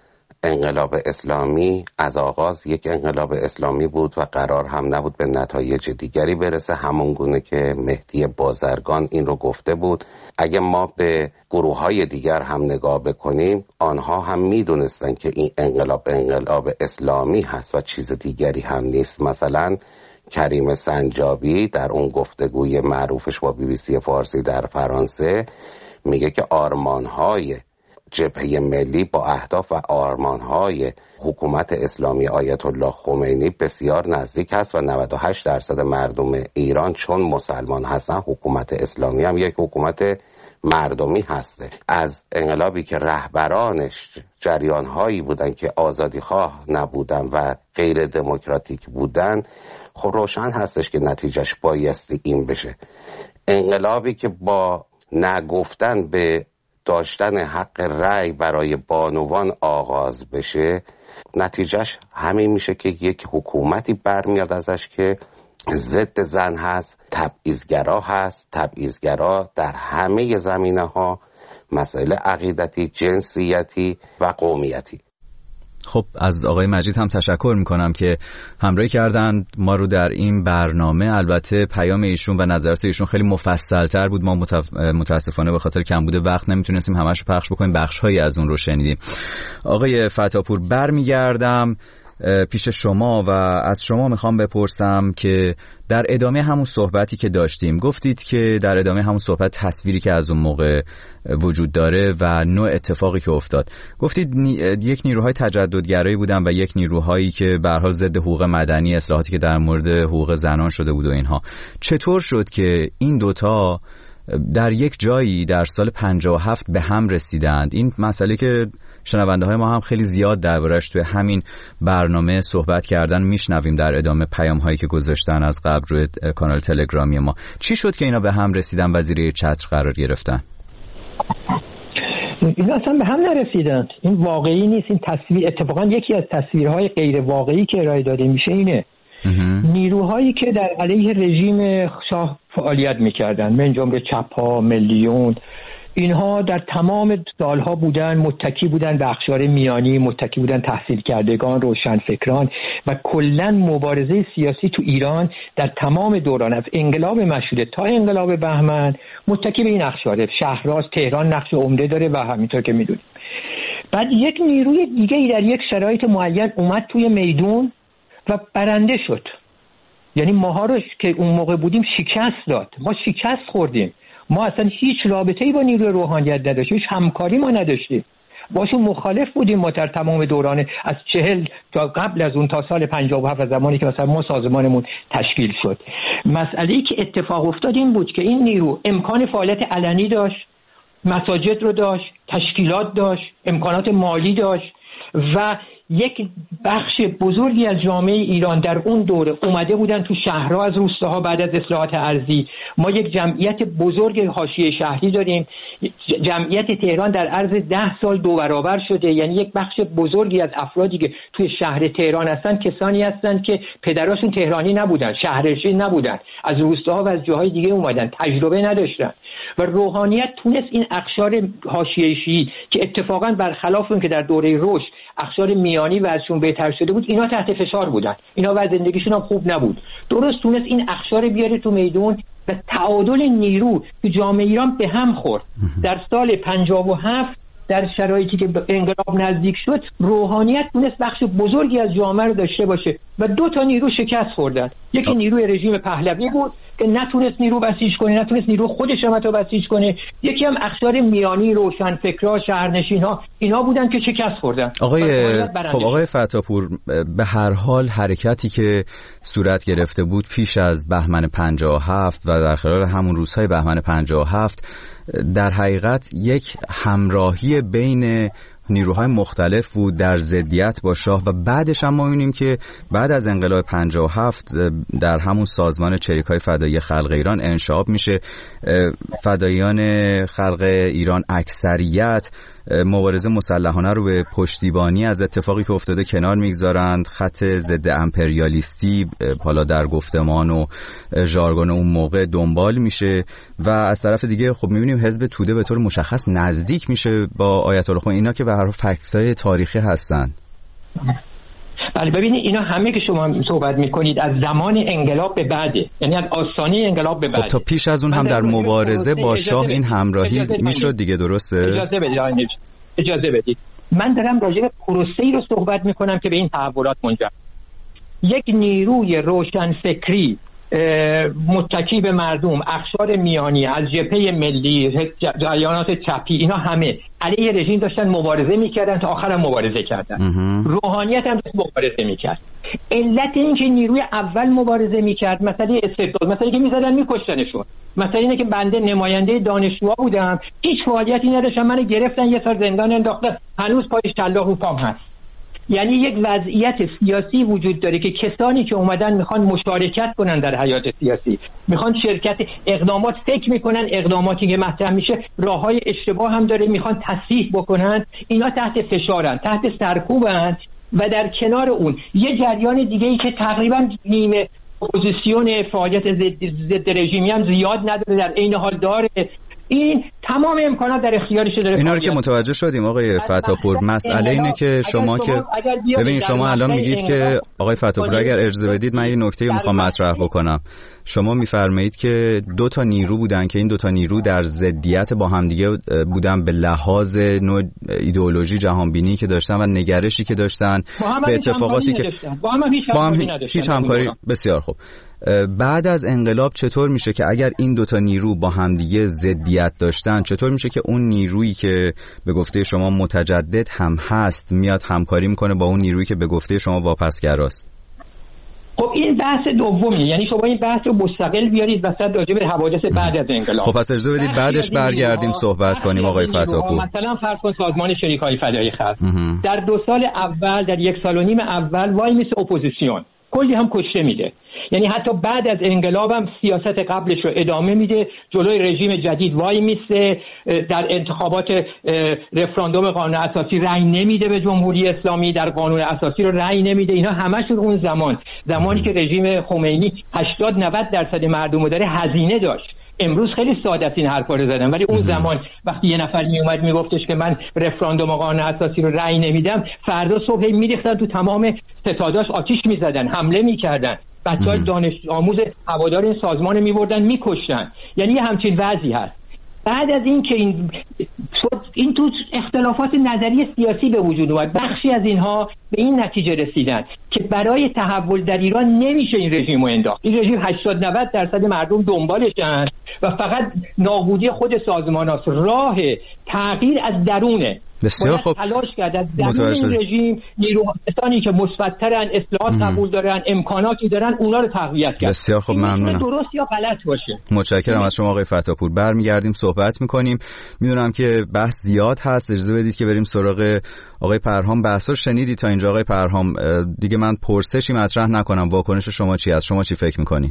انقلاب اسلامی از آغاز یک انقلاب اسلامی بود و قرار هم نبود به نتایج دیگری برسه، همون گونه که مهدی بازرگان این رو گفته بود. اگه ما به گروه های دیگر هم نگاه بکنیم، آنها هم میدونستن که این انقلاب انقلاب اسلامی هست و چیز دیگری هم نیست. مثلا کریم سنجابی در اون گفتگوی معروفش با بی بی سی فارسی در فرانسه میگه که آرمانهای جبهه ملی با اهداف و آرمانهای حکومت اسلامی آیت الله خمینی بسیار نزدیک است و نود و هشت درصد مردم ایران چون مسلمان هستن، حکومت اسلامی هم یک حکومت مردمی هسته. از انقلابی که رهبرانش جریانهایی بودن که آزادیخواه نبودن و غیر دموکراتیک بودن، خب روشن هستش که نتیجهش بایستی این بشه. انقلابی که با نگفتن به داشتن حق رأی برای بانوان آغاز بشه، نتیجهش همین میشه که یک حکومتی برمیاد ازش که ضد زن هست، تبعیض‌گرا هست، تبعیض‌گرا در همه زمینه‌ها، مسائل عقیدتی، جنسیتی و قومیتی. خب از آقای مجید هم تشکر میکنم که همراهی کردن ما رو در این برنامه. البته پیام ایشون و نظرات ایشون خیلی مفصل‌تر بود، ما متاسفانه به خاطر کمبود وقت نمیتونستیم همش رو پخش بکنیم، بخش‌هایی از اون رو شنیدیم. آقای فتاپور برمیگردم پیش شما و از شما میخوام بپرسم که در ادامه همون صحبتی که داشتیم، گفتید که در ادامه همون صحبت تصویری که از اون موقع وجود داره و نوع اتفاقی که افتاد، گفتید نی... یک نیروهای تجددگرایی بودن و یک نیروهایی که به هر حال ضد حقوق مدنی، اصلاحاتی که در مورد حقوق زنان شده بود و اینها. چطور شد که این دوتا در یک جایی در سال پنجاه و هفت به هم رسیدند؟ این مسئله که شنونده های ما هم خیلی زیاد دربارش توی همین برنامه صحبت کردن، میشنویم در ادامه پیام هایی که گذاشتن از قبل روی کانال تلگرامی ما. چی شد که اینا به هم رسیدن و زیر چتر قرار گرفتن؟ اینا اصلا به هم نرسیدند. این واقعی نیست. این تصویر اتفاقا یکی از تصویرهای غیر واقعی که ارائه داده میشه اینه. نیروهایی که در علیه رژیم شاه فعالیت میکردن، من جمله چپ‌ها، ملیون، اینها در تمام سالها بودن، متکی بودن به اقشار میانی، متکی بودن تحصیل کردگان، روشنفکران و کلا مبارزه سیاسی تو ایران در تمام دوران از انقلاب مشروطه تا انقلاب بهمن متکی به این اقشار. شهرراز تهران نقش عمده داره و همینطور که میدونیم. بعد یک نیروی دیگه ای در یک شرایط معین اومد توی میدون و برنده شد. یعنی ماها رو که اون موقع بودیم شکست داد. ما شکست خوردیم. ما اصلا هیچ رابطه‌ای با نیروی روحانیت نداشتیم، هیچ همکاری ما نداشتیم، باشون مخالف بودیم. ما در تمام دوران از چهل تا قبل از اون تا سال پنجاه و هفت زمانی که مثلا ما سازمانمون تشکیل شد، مسئله‌ای که اتفاق افتاد این بود که این نیرو امکان فعالیت علنی داشت، مساجد رو داشت، تشکیلات داشت، امکانات مالی داشت و یک بخش بزرگی از جامعه ایران در اون دوره اومده بودن تو شهرها از روستاها بعد از اصلاحات ارضی. ما یک جمعیت بزرگ حاشیه شهری داریم. جمعیت تهران در عرض ده سال دو برابر شده. یعنی یک بخش بزرگی از افرادی که توی شهر تهران هستن کسانی هستن که پدراشون تهرانی نبودن، شهرنشین نبودن، از روستاها و از جاهای دیگه اومدن، تجربه نداشتن و روحانیت تونست این اقشار حاشیه‌ای که اتفاقا برخلاف اون که در دوره رشد اقشار میانی وضعشون بهتر شده بود، اینا تحت فشار بودن، اینا وضع زندگیشون هم خوب نبود، درست تونست این اقشار بیاره تو میدون و تعادل نیرو تو جامعه ایران به هم خورد. در سال پنجاه و هفت در شرایطی که انقلاب نزدیک شد، روحانیت تونست بخش بزرگی از جامعه رو داشته باشه و دو تا نیرو شکست خوردن. یکی نیروی رژیم پهلوی بود که نتونست نیرو بسیج کنه، نتونست نیرو خودش هم حتی بسیج کنه. یکی هم اقشار میانی، روشنفکرها، شهرنشین‌ها، اینا بودن که شکست خوردن. آقای خب آقای فتاپور، به هر حال حرکتی که صورت گرفته بود پیش از بهمن پنجاه و هفت و در خلال همون روزهای بهمن پنجاه و هفت در حقیقت یک همراهی بین نیروهای مختلف بود در ضدیت با شاه و بعدش هم ما می‌بینیم که بعد از انقلاب پنجاه و هفت در همون سازمان چریک‌های فدایی خلق ایران انشعاب میشه. فداییان خلق ایران اکثریت مبارزه مسلحانه رو به پشتیبانی از اتفاقی که افتاده کنار میگذارند، خط ضد امپریالیستی حالا در گفتمان و ژارگون اون موقع دنبال میشه و از طرف دیگه خب میبینیم حزب توده به طور مشخص نزدیک میشه با آیت الله خمینی. اینا که به هر حال فکت‌های تاریخی هستن. بله ببینید اینا همه که شما صحبت میکنید از زمان انقلاب به بعده، یعنی از آستانه انقلاب به بعده. خب تا پیش از اون هم در مبارزه با شاه این همراهی میشد دیگه، درسته؟ اجازه بدید اجازه بدید من دارم راجع به پروسه‌ای رو صحبت میکنم که به این تحولات منجر. یک نیروی روشن فکری متکی به مردم، اقشار میانی از جبهه ملی، جریانات چپی، اینا همه علیه رژیم داشتن مبارزه میکردن تا آخر هم مبارزه کردن. روحانیت هم داشت مبارزه میکرد. علت این که نیروی اول مبارزه میکرد مسئله استبداد، مسئله که میزدن میکشتنشون، مسئله اینه که بنده نماینده دانشجوها بودم، هیچ فعالیتی نداشتم، منو گرفتن یه سال زندان انداختن، هنوز پای شلاق رو پام هست. یعنی یک وضعیت سیاسی وجود داره که کسانی که اومدن میخوان مشارکت کنن در حیات سیاسی، میخوان شرکت اقدامات، فکر میکنن اقداماتی که مطرح میشه راههای اشتباه هم داره، میخوان تصحیح بکنن، اینا تحت فشارن، تحت سرکوبن. و در کنار اون یه جریان دیگه ای که تقریبا نیمه اپوزیسیون فعالیت ضد رژیمی هم زیاد نداره، در عین حال داره، این تمام امکانات در اختیارش داره. اینا رو که متوجه شدیم آقای فتاپور. مسئله اینه که شما که ببینید شما الان میگید که آقای فتاپور اگر اجازه بدید من یه نکته میخوام مطرح بکنم. شما میفرمایید که دو تا نیرو بودن که این دو تا نیرو در ضدیت با همدیگه بودن به لحاظ نوع ایدئولوژی جهانبینی که داشتن و نگرشی که داشتن به اتفاقاتی که با هم هیچ همکاری نداشتن. هیچ همکاری. بسیار خوب. بعد از انقلاب چطور میشه که اگر این دوتا نیرو با همدیگه ضدیت داشتن، چطور میشه که اون نیرویی که به گفته شما متجدد هم هست میاد همکاری میکنه با اون نیرویی که به گفته شما واپسگراست؟ خب این بحث دومیه، یعنی شما این بحث رو مستقل بیارید وسط راجع به حوادث بعد از انقلاب. خب پس اجازه بدید بعدش برگردیم صحبت کنیم آقای فتاپور. مثلا فرض کن سازمان شریکای فدایی خلق در دو سال اول، در یک سال و نیم اول وای میسه اپوزیسیون، کلی هم کشته میده. یعنی حتی بعد از انقلاب هم سیاست قبلش رو ادامه میده، جلوی رژیم جدید وای میسته، در انتخابات رفراندوم قانون اساسی رأی نمیده به جمهوری اسلامی، در قانون اساسی رو رأی نمیده. اینا همشون اون زمان زمانی که رژیم خمینی هشتاد نود درصد مردم رو داره هزینه داشت. امروز خیلی ساده است این حرفا رو زدن، ولی اون زمان وقتی یه نفر می اومد میگفتش که من رفراندوم قانون اساسی رو رأی نمیدم، فردا صبح میریختن تو تمام ستاداش، آتیش میزدن، حمله میکردن، بچه‌های دانش آموز هوادار این سازمان میبردن میکشتن. یعنی همچین وضعی هست. بعد از این که این این تو اختلافات نظری سیاسی به وجود اومد، بخشی از اینها به این نتیجه رسیدن که برای تحول در ایران نمیشه این رژیم رو انداخت. این رژیم هشتاد نود درصد مردم دنبالشن و فقط نابودی خود سازمان هاست. راه تغییر از درونه. بسیار خوب. تلاش کرد از درون این رژیم نیروهایی که مثبت‌ترن، اصلاحات قبول دارن، امکاناتی دارن، اونا رو تقویت کرد. بسیار خوب، ممنونم. درست یا غلط باشه. متشکرم از شما آقای فتاپور. برمیگردیم صحبت می‌کنیم. میدونم که بحث زیاد هست، اجازه بدید که بریم سراغ آقای پرهام. بحثا شنیدید تا اینجا آقای پرهام، دیگه من پرسشی مطرح نکنم، واکنش شما چی است؟ شما چی فکر می‌کنید؟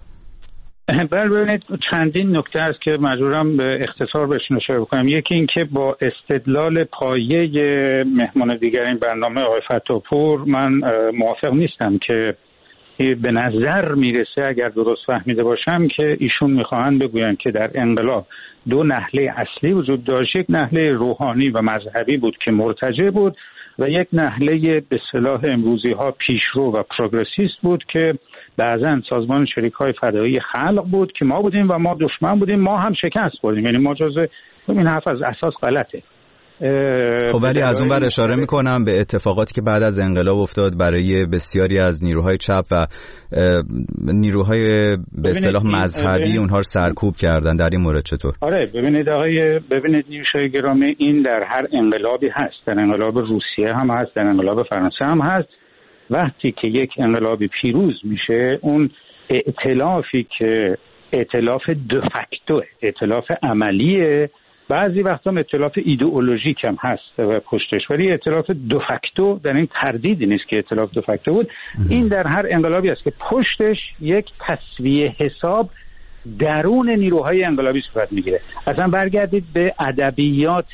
بله ببینید چندین نکته است که مجبورم به اختصار بهشون اشاره بکنم. یکی این که با استدلال پایه مهمان دیگر این برنامه آقای فتاپور من موافق نیستم که به نظر میرسه، اگر درست فهمیده باشم، که ایشون میخواهند بگویند که در انقلاب دو نحله اصلی وجود داشت، یک نحله روحانی و مذهبی بود که مرتجع بود و یک نحله به اصطلاح امروزی ها پیشرو و پروگرسیست بود که بعضا سازمان شریکای فدایی خلق بود که ما بودیم و ما دشمن بودیم، ما هم شکست خوردیم. یعنی ما جزء این حرف از اساس غلطه. خب ولی از اون ور اشاره میکنم به اتفاقاتی که بعد از انقلاب افتاد برای بسیاری از نیروهای چپ و نیروهای به اصطلاح مذهبی، اونها رو سرکوب کردن. در این مورد چطور؟ آره ببینید آقای ببینید نیروهای گرامی، این در هر انقلابی هست، در انقلاب روسیه هم هست، در انقلاب فرانسه هم هست. وقتی که یک انقلابی پیروز میشه، اون ائتلافی که ائتلاف دو فاکتو، ائتلاف عملیه، بعضی وقتا ائتلاف ایدئولوژیک هم هست و پشتش، ولی ائتلاف دو فاکتو در این تردیدی نیست که ائتلاف دو فاکتو بود. این در هر انقلابی است که پشتش یک تسویه حساب درون نیروهای انقلابی صورت میگیره. اصلا برگردید به ادبیات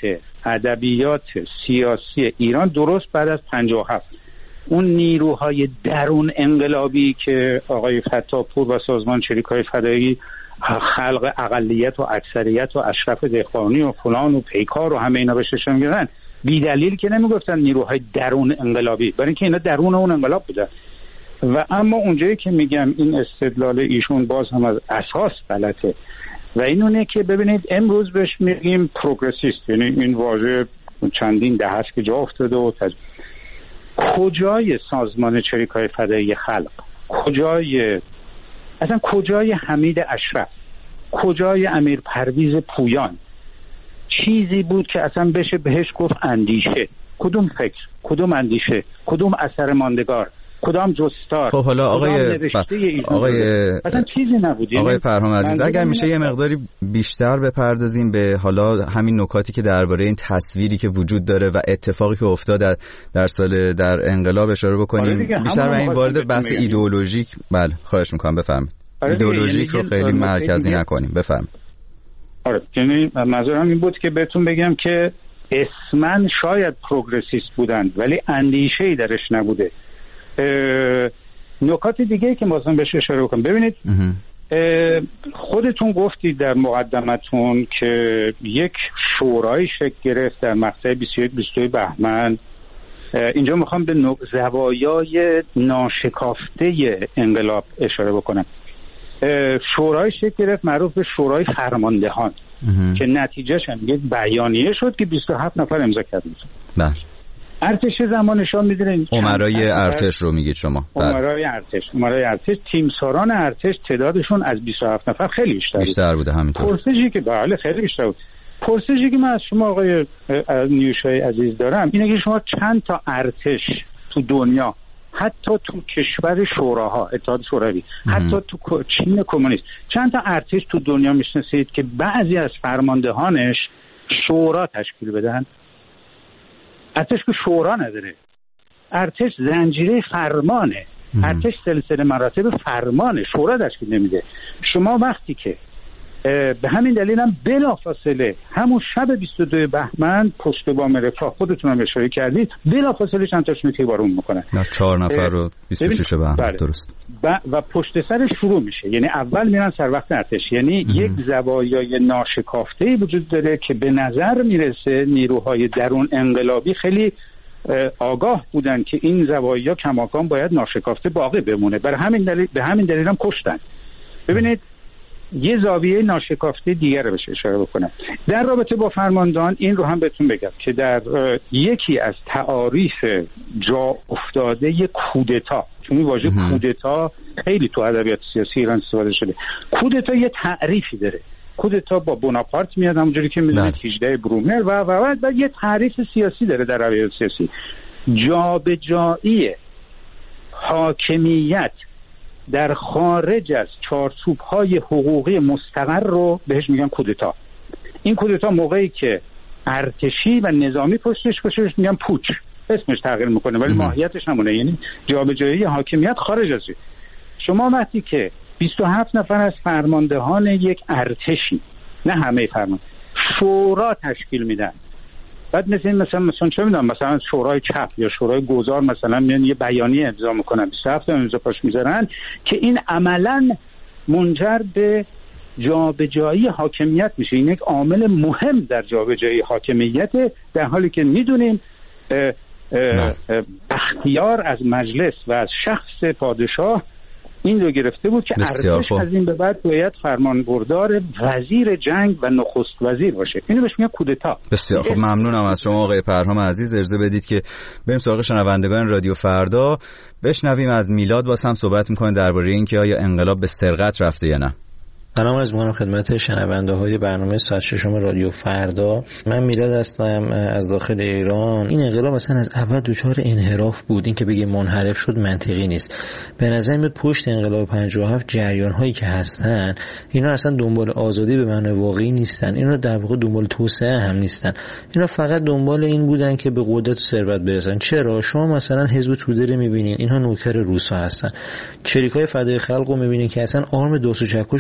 ادبیات سیاسی ایران درست بعد از پنجاه و هفت اون نیروهای درون انقلابی که آقای فتاحپور و سازمان چریک‌های فدایی خلق اقلیت و اکثریت و اشرف دهقانی و فلان و پیکار و همه اینا بهش شون میگن، بی دلیل که نمیگفتن نیروهای درون انقلابی، برای اینکه اینا درون اون انقلاب بودن. و اما اونجایی که میگم این استدلال ایشون باز هم از اساس غلطه و اینونه که ببینید امروز بهش میگیم پروگرسیست، یعنی این واژه چندین دهه است که جا افتاده و تج... کجای سازمان چریک‌های فدایی خلق، کجای اصلا کجای حمید اشرف، کجای امیر پرویز پویان چیزی بود که اصلا بشه بهش گفت اندیشه؟ کدوم فکر، کدوم اندیشه، کدوم اثر ماندگار، کدام جستار؟ خب حالا آقای ب... آقای اصلا چیزی نبود. آقای فرهام عزیز اگر میشه یه مقداری بیشتر بپردازیم به حالا همین نکاتی که درباره این تصویری که وجود داره و اتفاقی که افتاد در, در سال در انقلاب اشاره بکنیم بیشتر و این وارد بحث ایدئولوژیک. بله خواهش میکنم بفرمایید. ایدئولوژیک رو خیلی مرکزی نکنیم، بفرمایید. آره یعنی منظورم این بود که بهتون بگم که اسمن شاید پروگرسیست بودند ولی اندیشه‌ای درش نبوده. نکات دیگه که مثلا بهش اشاره کنم، ببینید خودتون گفتید در مقدمتون که یک شورای شکل گرفت در مقطع بیست و یک بیست و دو بهمن. اینجا میخوام به زوایای ناشکافته انقلاب اشاره بکنم. شورای شکل گرفت معروف به شورای فرماندهان که نتیجهش هم یک بیانیه شد که بیست و هفت نفر امضا کردند. بله. ارتش زمانشان میدونید امرای ارتش رو میگید شما؟ امرای ارتش، امرای ارتش، تیمساران ارتش تعدادشون از بیست و هفت نفر خیلی بیشتر بیشتر بوده. همینطور پرسشی که بله خیلی بیشتر بود. پرسشی که من از شما آقای نیوشای عزیز دارم اینه که شما چند تا ارتش تو دنیا، حتی تو کشور شوراها، اتحاد شوروی، حتی تو چین کمونیست، چند تا ارتش تو دنیا میشناسید که بعضی از فرماندهانش شورا تشکیل بدن؟ ارتش که شورا نداره، ارتش زنجیره فرمانه، ارتش سلسله مراتب فرمانه، شورا تشکیل نمیده. شما وقتی که به همین دلیل هم بلافاصله همون شب بیست و دو بهمن پشت بام رفاه خودتون هم اشاره کردید بلافاصله چند تاشون تیربارون میکنن، چهار نفر رو بیست و شش بهمن. بله. درست. و پشت سر شروع میشه، یعنی اول میرن سر وقت ارتش. یعنی ام. یک زوایای ناشکافته‌ای وجود داره که به نظر میرسه نیروهای درون انقلابی خیلی آگاه بودن که این زوایا کماکان باید ناشکافته باقی بمونه، برای همین دلیل به همین دلیل هم کشتن. ببینید یه زاویه ناشکافته دیگر رو بهش اشاره بکنم در رابطه با فرماندهان. این رو هم بهتون بگم که در یکی از تعاریف جا افتاده یک کودتا، چون این واژه کودتا خیلی تو ادبیات سیاسی ایران استفاده شده. کودتا یه تعریفی داره. کودتا با بوناپارت میاد، همونجوری که میدونید هجده برومر و و و, و یه تعریف سیاسی داره در ادبیات سیاسی. جابجایی حاکمیت در خارج از چارچوب‌های حقوقی مستقر رو بهش میگن کودتا. این کودتا موقعی که ارتشی و نظامی پشتش باشه بهش میگن پوچ. اسمش تغییر میکنه ولی ماهیتش همونه، یعنی جابجایی حاکمیت خارج از این. شما وقتی که بیست و هفت نفر از فرماندهان یک ارتشی، نه همه فرمان، شورا تشکیل میدن، بعد مثلا مثلا مثلا چه میدونم مثلا شورای چپ یا شورای گذار مثلا میان یه بیانیه امضا میکنن، بیست و هفت امضا پاش میذارن که این عملاً منجر به جابجایی حاکمیت میشه. این یک عامل مهم در جابجایی حاکمیت، در حالی که میدونیم اختیار از مجلس و از شخص پادشاه این رو گرفته بود که ارتش از این به بعد باید فرمانبردار وزیر جنگ و نخست وزیر باشه. اینو بهش میگن کودتا. بسیار خب، ممنونم از شما آقای فرهام عزیز. اجازه بدید که بریم سراغ شنوندگان رادیو فردا. بشنویم از میلاد، باز هم صحبت میکنه درباره اینکه آیا انقلاب به سرقت رفته یا نه. سلام از میکنم خدمت شنونده های برنامه ساعت ششم رادیو فردا. من میلاد هستم از داخل ایران. این انقلاب اصلا از اول دچار انحراف بود. این که بگه منحرف شد منطقی نیست. به نظر میاد پشت انقلاب پنجاه و هفت جریان هایی که هستن اینا اصلا دنبال آزادی به معنای واقعی نیستن، اینا در واقع دنبال توسعه هم نیستن، اینا فقط دنبال این بودن که به قدرت و ثروت برسن. چرا؟ شما مثلا حزب توده رو میبینین، اینها نوکر روسا هستن. چریکای فدای خلق رو میبینین که اصلا آرم دست و چکش شوروی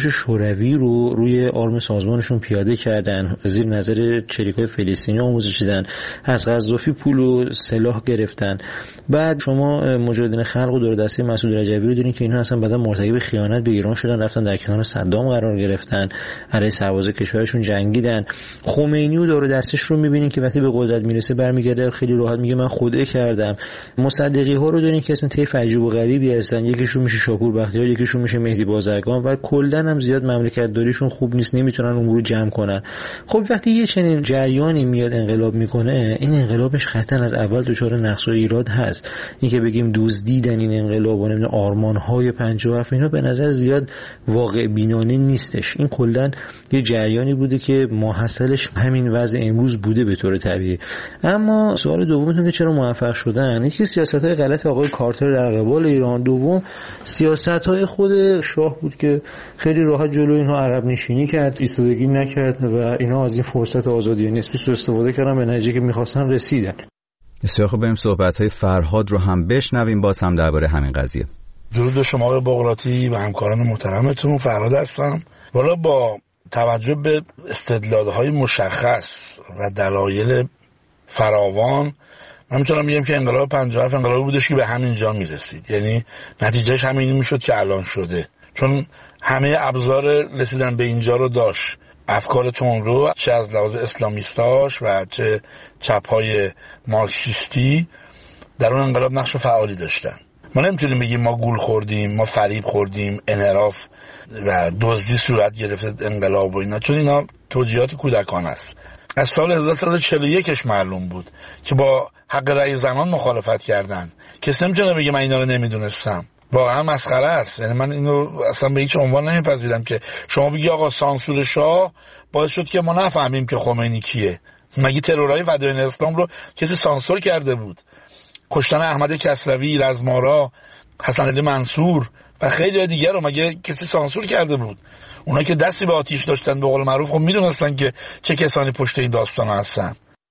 شوروی رو روی آرم سازمانشون پیاده کردن، زیر نظر چریکای فلسطینی آموزش دیدن، از قذافی پول و سلاح گرفتن. بعد شما مجاهدین خلق و دور دسته مسعود رجبی رو دیدین که اینها اصلا بعدا مرتکب خیانت به ایران شدن، رفتن در کنار صدام قرار گرفتن، علیه سربازای کشورشون جنگیدن. خمینی و دور دستش رو می‌بینین که وقتی به قدرت میرسه برمیگرده خیلی راحت میگه من خودعه کردم. مصدقی ها رو دارین که اصلا طیف عجیب و غریبی هستن، یکیشون میشه شاپور بختیار، یکیشون میشه مهدی بازرگان و کلا هم زیاد مملکت داریشون خوب نیست، نمیتونن امور رو جمع کنن. خب وقتی یه چنین جریانی میاد انقلاب میکنه، این انقلابش قطعا از اول دچار نقص و ایراد هست. اینکه بگیم دزدیدن این انقلاب و نمیدونم آرمان‌های پنجاه و هفت اینا به نظر زیاد واقع بینانه نیستش. این کلا یه جریانی بوده که ماحصلش همین وضع امروز بوده به طور طبیعی. اما سوال دومتون که چرا موفق شدن، یکی سیاست‌های غلط آقای کارتر در قبال ایران، دوم سیاست‌های خود شاه بود که خیلی راحت جلو اینها عقب نشینی کرد، ایستادگی نکرد و اینا از این فرصت آزادی نسبی سوء استفاده کردن، به نتیجه که می‌خواستن رسیدن. بسیار خوب، بریم صحبت‌های فرهاد رو هم بشنویم باز هم درباره همین قضیه. درود به شما آقای بغراتی و همکاران محترمتون. فرهاد هستم. والا با توجه به استدلال‌های مشخص و دلایل فراوان من میتونم بگم که انقلاب پنجاه و هفت انقلابی بودش که به همین جا میرسید، یعنی نتیجهش همینی میشد که الان شده، چون همه ابزار رسیدن به اینجا رو داشت. افکار تندرو چه از لحاظ اسلامیستاش و چه چپ‌های مارکسیستی در اون انقلاب نقش فعالی داشتن. ما نمیتونیم بگیم ما گول خوردیم، ما فریب خوردیم، انحراف و دزدی صورت گرفت انقلاب و اینا، چون اینا توجیهات کودکانه است. از سال هزار و سیصد و چهل و یک معلوم بود که با حق رأی زنان مخالفت کردن. کسی نمیتونه بگه من اینا رو نمیدونستم. واقعا مسخره است. یعنی من اینو اصلا به هیچ عنوان نمیپذیرم که شما بگی آقا سانسور شاه باعث شد که ما نفهمیم که خمینی کیه. مگه ترورهای فدایین اسلام رو کسی سانسور کرده بود؟ کشتن احمد کسروی، رزمارا، حسن علی منصور و خیلی دیگر رو مگه کسی سانسور کرده بود؟ اونا که دستی به آتیش داشتن به قول معروف خب میدونستن که چه کسانی پشت این داستان هستن.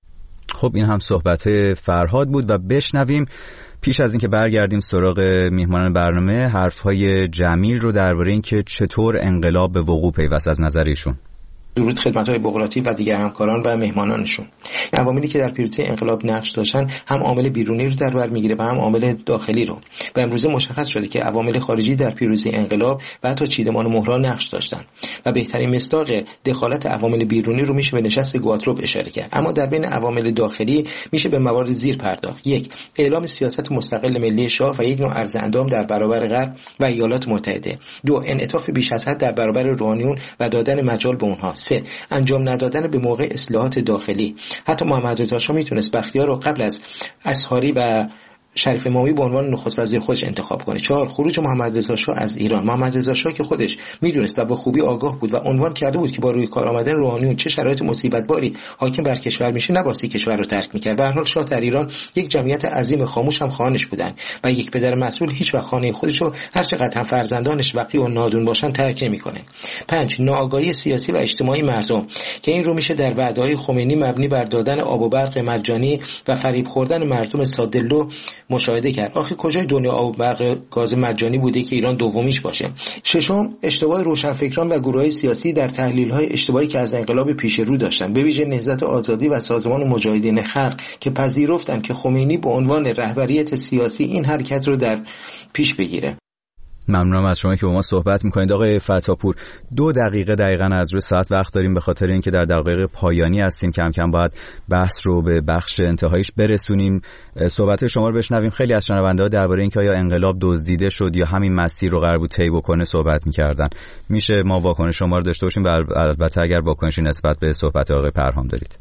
خب این هم صحبت فرهاد بود و بشنویم پیش از اینکه برگردیم سراغ میهمانان برنامه حرفهای جمیل رو درباره اینکه چطور انقلاب به وقوع پیوست از نظر ایشون. درود خدمت‌های بغراتی و دیگر همکاران و مهمانانشون. عواملی که در پیروزی انقلاب نقش داشتن هم عامل بیرونی رو در بر میگیره و هم عامل داخلی رو. و امروزه مشخص شده که عوامل خارجی در پیروزی انقلاب و حتی چیدمان و مهران نقش داشتن و بهترین مصداق دخالت عوامل بیرونی رو میشه به نشست گواتروپ اشاره کرد. اما در بین عوامل داخلی میشه به موارد زیر پرداخت. یک، اعلام سیاست مستقل ملی شاه و یک نوع عرض اندام در برابر غرب و ایالات متحده. دو، انعطاف بیش از حد در برابر روحانیون و دادن مجال به اونها. سه، انجام ندادن به موقع اصلاحات داخلی. حتی محمد رضا شاه میتونست بختیار رو قبل از اصحاری و شریف امامی به عنوان نخست وزیر خودش انتخاب کنه. چهار، خروج محمد رضا شاه از ایران. محمد رضا شاه که خودش میدونست و با خوبی آگاه بود و عنوان کرده بود که با روی کار آمدن روحانیون چه شرایط مصیبت باری حاکم بر کشور میشه، نباسی کشور رو ترک میکرد. به هر حال شاه در ایران یک جمعیت عظیم خاموش هم خواهانش بودن و یک پدر مسئول هیچ وقت خانه خودش رو هر چقدر هم فرزندانش وقی و نادون باشن ترک نمیکنه. پنج، ناآگاهی سیاسی و اجتماعی مردم که این رو میشه در وعده‌های خمینی مبنی بر دادن آب و برق مجانی و فریب خوردن مردم ساده‌لو مشاهده کرد. آخه کجای دنیا آب و برق گاز مجانی بوده که ایران دومیش باشه؟ ششم، اشتباه روشنفکران و گروه‌های سیاسی در تحلیل‌های اشتباهی که از انقلاب پیش رو داشتن، به ویژه نهضت آزادی و سازمان مجاهدین خلق که پذیرفتن که خمینی به عنوان رهبریت سیاسی این حرکت رو در پیش بگیره. ممنونم از شما که با ما صحبت میکنید. آقای فتاپور، دو دقیقه دقیقاً از روی ساعت وقت داریم به خاطر اینکه در دقایق پایانی هستیم، کم کم باید بحث رو به بخش انتهاییش برسونیم. صحبت شما رو بشنویم. خیلی از شنونده‌ها درباره اینکه آیا انقلاب دزدیده شد یا همین مسیر رو قرار بود طی بکنه صحبت میکردن. میشه ما واکنش شما رو داشته باشیم و البته اگر واکنشی نسبت به صحبت آقای پرهام دارید؟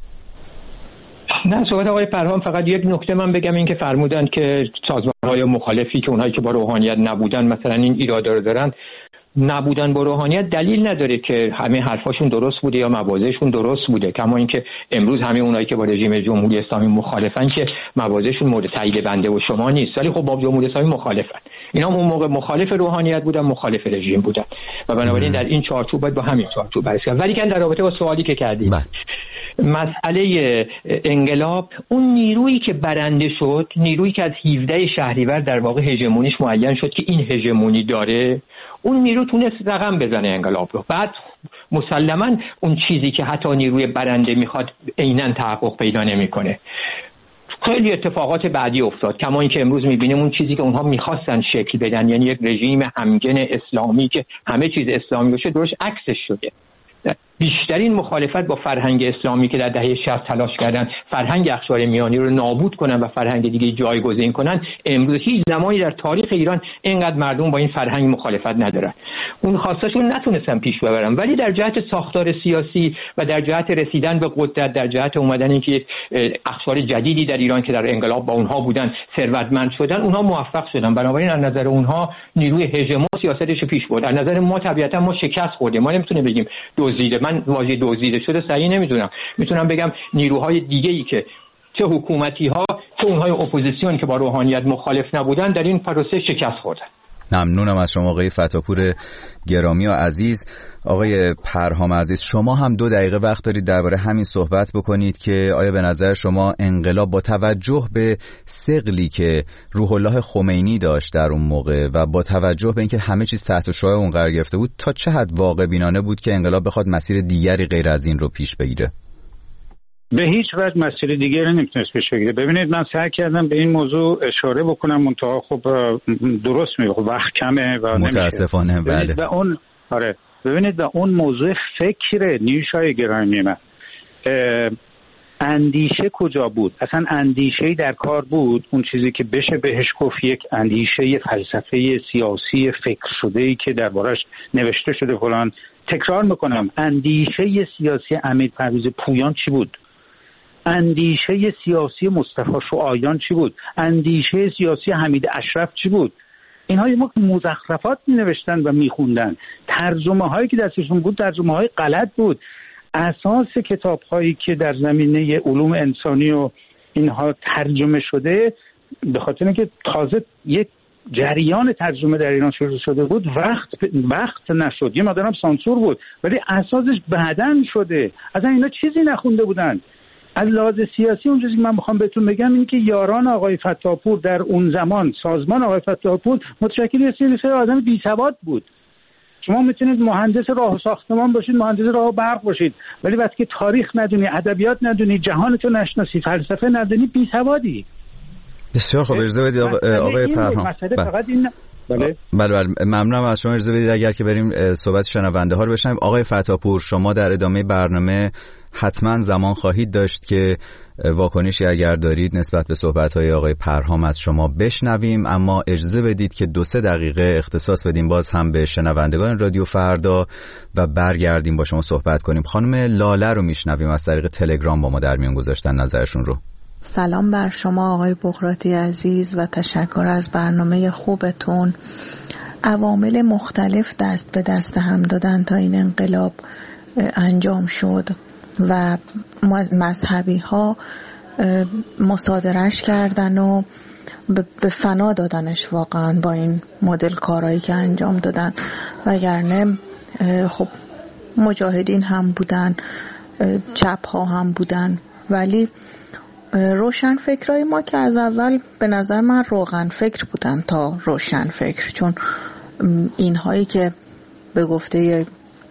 نه، صحبت آقای پرهام فقط یک نکته من بگم، این که فرمودن که سازمان‌های مخالفی که اونهایی که با روحانیت نبودن مثلا این ایراد رو دارن، نبودن با روحانیت دلیل نداره که همه حرفاشون درست بوده یا مواضعشون درست بوده. کما اینکه امروز همه اونایی که با رژیم جمهوری اسلامی مخالفن که مواضعشون مورد تایید بنده و شما نیست، ولی خب با جمهوری اسلامی مخالفن. اینا اون موقع مخالف روحانیت بودن، مخالف رژیم بودن و بنابراین در این چارچوب باید با همین چارچوب بررسی کنیم. ولی که در رابطه با سوالی که کردید مسئله انقلاب اون نیرویی که برنده شد، نیرویی که از هفدهم شهریور در واقع هژمونیش معین شد که این هژمونی داره، اون نیرو تونست رقم بزنه انقلاب رو. بعد مسلماً اون چیزی که حتی نیروی برنده میخواد عیناً تحقق پیدا نمیکنه. خیلی اتفاقات بعدی افتاد، کما اینکه امروز میبینیم اون چیزی که اونها میخواستن شکل بدن، یعنی یک رژیم همگن اسلامی که همه چیز اسلامی باشه، درست عکسش شده. بیشترین مخالفت با فرهنگ اسلامی که در دهه شصت تلاش کردن فرهنگ اقشار میانی رو نابود کنن و فرهنگ دیگه جایگزین کنن، امروز هیچ زمانی در تاریخ ایران اینقدر مردم با این فرهنگ مخالفت ندارن. اون خواستشون نتونستن پیش ببرن، ولی در جهت ساختار سیاسی و در جهت رسیدن به قدرت، در جهت اومدن اینکه اقشار جدیدی در ایران که در انقلاب با اونها بودن ثروتمند شدن، اونها موفق شدن. بنابراین از نظر اونها نیروی هژمون سیاستش رو پیش برد. از نظر ما طبیعتا ما شکست خوردیم. ما نمیتونیم بگیم دزدیده. من واژه دزدیده شده صحیح نمیدونم. میتونم بگم نیروهای دیگه‌ای که چه حکومتی ها چه اونهای اپوزیسیون که با روحانیت مخالف نبودن در این پروسه شکست خوردن. ممنونم از شما آقای فتاپور گرامی و عزیز. آقای پرهام عزیز، شما هم دو دقیقه وقت دارید درباره همین صحبت بکنید که آیا به نظر شما انقلاب با توجه به ثقلی که روح الله خمینی داشت در اون موقع و با توجه به اینکه همه چیز تحت شعاع اون قرار گرفته بود، تا چه حد واقع بینانه بود که انقلاب بخواد مسیر دیگری غیر از این رو پیش بگیره؟ به هیچ وجه مسئله دیگری نمیتونست پیش بگیره. ببینید من سعی کردم به این موضوع اشاره بکنم، منتها خب درست میگه وقت کمه و متاسفانه. بله. و اون آره ببینید و اون موضوع فکر نیوشای گرامی من، اندیشه کجا بود؟ اصلا اندیشه در کار بود، اون چیزی که بشه بهش گفت یک اندیشه فلسفه سیاسی فکر شده‌ای که دربارش نوشته شده فلان. تکرار میکنم، اندیشه سیاسی امیر پرویز پویان چی بود؟ اندیشه سیاسی مصطفی شعایان چی بود؟ اندیشه سیاسی حمید اشرف چی بود؟ اینها ما مزخرفات می نوشتن و می خوندن. ترجمه هایی که دستشون بود ترجمه های غلط بود. اساس کتاب هایی که در زمینه علوم انسانی و اینها ترجمه شده، به خاطر اینکه تازه یک جریان ترجمه در ایران شروع شده بود، وقت وقت نشد، یه مقدار هم سانسور بود، ولی اساسش بعداً شده. اصلا اینا چیزی نخونده بودن. از لحاظ سیاسی اون چیزی که من میخوام بهتون بگم اینه که یاران آقای فتاپور در اون زمان، سازمان آقای فتاپور متشکل از یه سری آدم بی سواد بود. شما میتونید مهندس راه و ساختمان باشید، مهندس راه و برق باشید، ولی وقتی که تاریخ ندونی، ادبیات ندونی، جهانتو نشناسی، فلسفه ندونی، بی سوادی. بسیار خوب. اجازه بدید آقای پرهام. مسئله فقط این بله بله بله ممنونم از شما. اجازه بدید اگر که بریم صحبت شنونده ها رو بشنویم. آقای فتاپور، شما در ادامه برنامه حتما زمان خواهید داشت که واکنشی اگر دارید نسبت به صحبت‌های آقای پرهام از شما بشنویم، اما اجازه بدید که دو سه دقیقه اختصاص بدیم باز هم به شنوندگان رادیو فردا و برگردیم با شما صحبت کنیم. خانم لاله رو میشنویم از طریق تلگرام با ما در میون گذاشتن نظرشون رو. سلام بر شما آقای بغراتی عزیز و تشکر از برنامه خوبتون. عوامل مختلف دست به دست هم دادن تا این انقلاب انجام شد و مذهبی ها مصادرهش کردن و به فنا دادنش واقعا با این مدل کارهایی که انجام دادن، وگرنه خب مجاهدین هم بودن، چپ ها هم بودن، ولی روشن فکرای ما که از اول به نظر من روغن فکر بودن تا روشن فکر، چون اینهایی که به گفته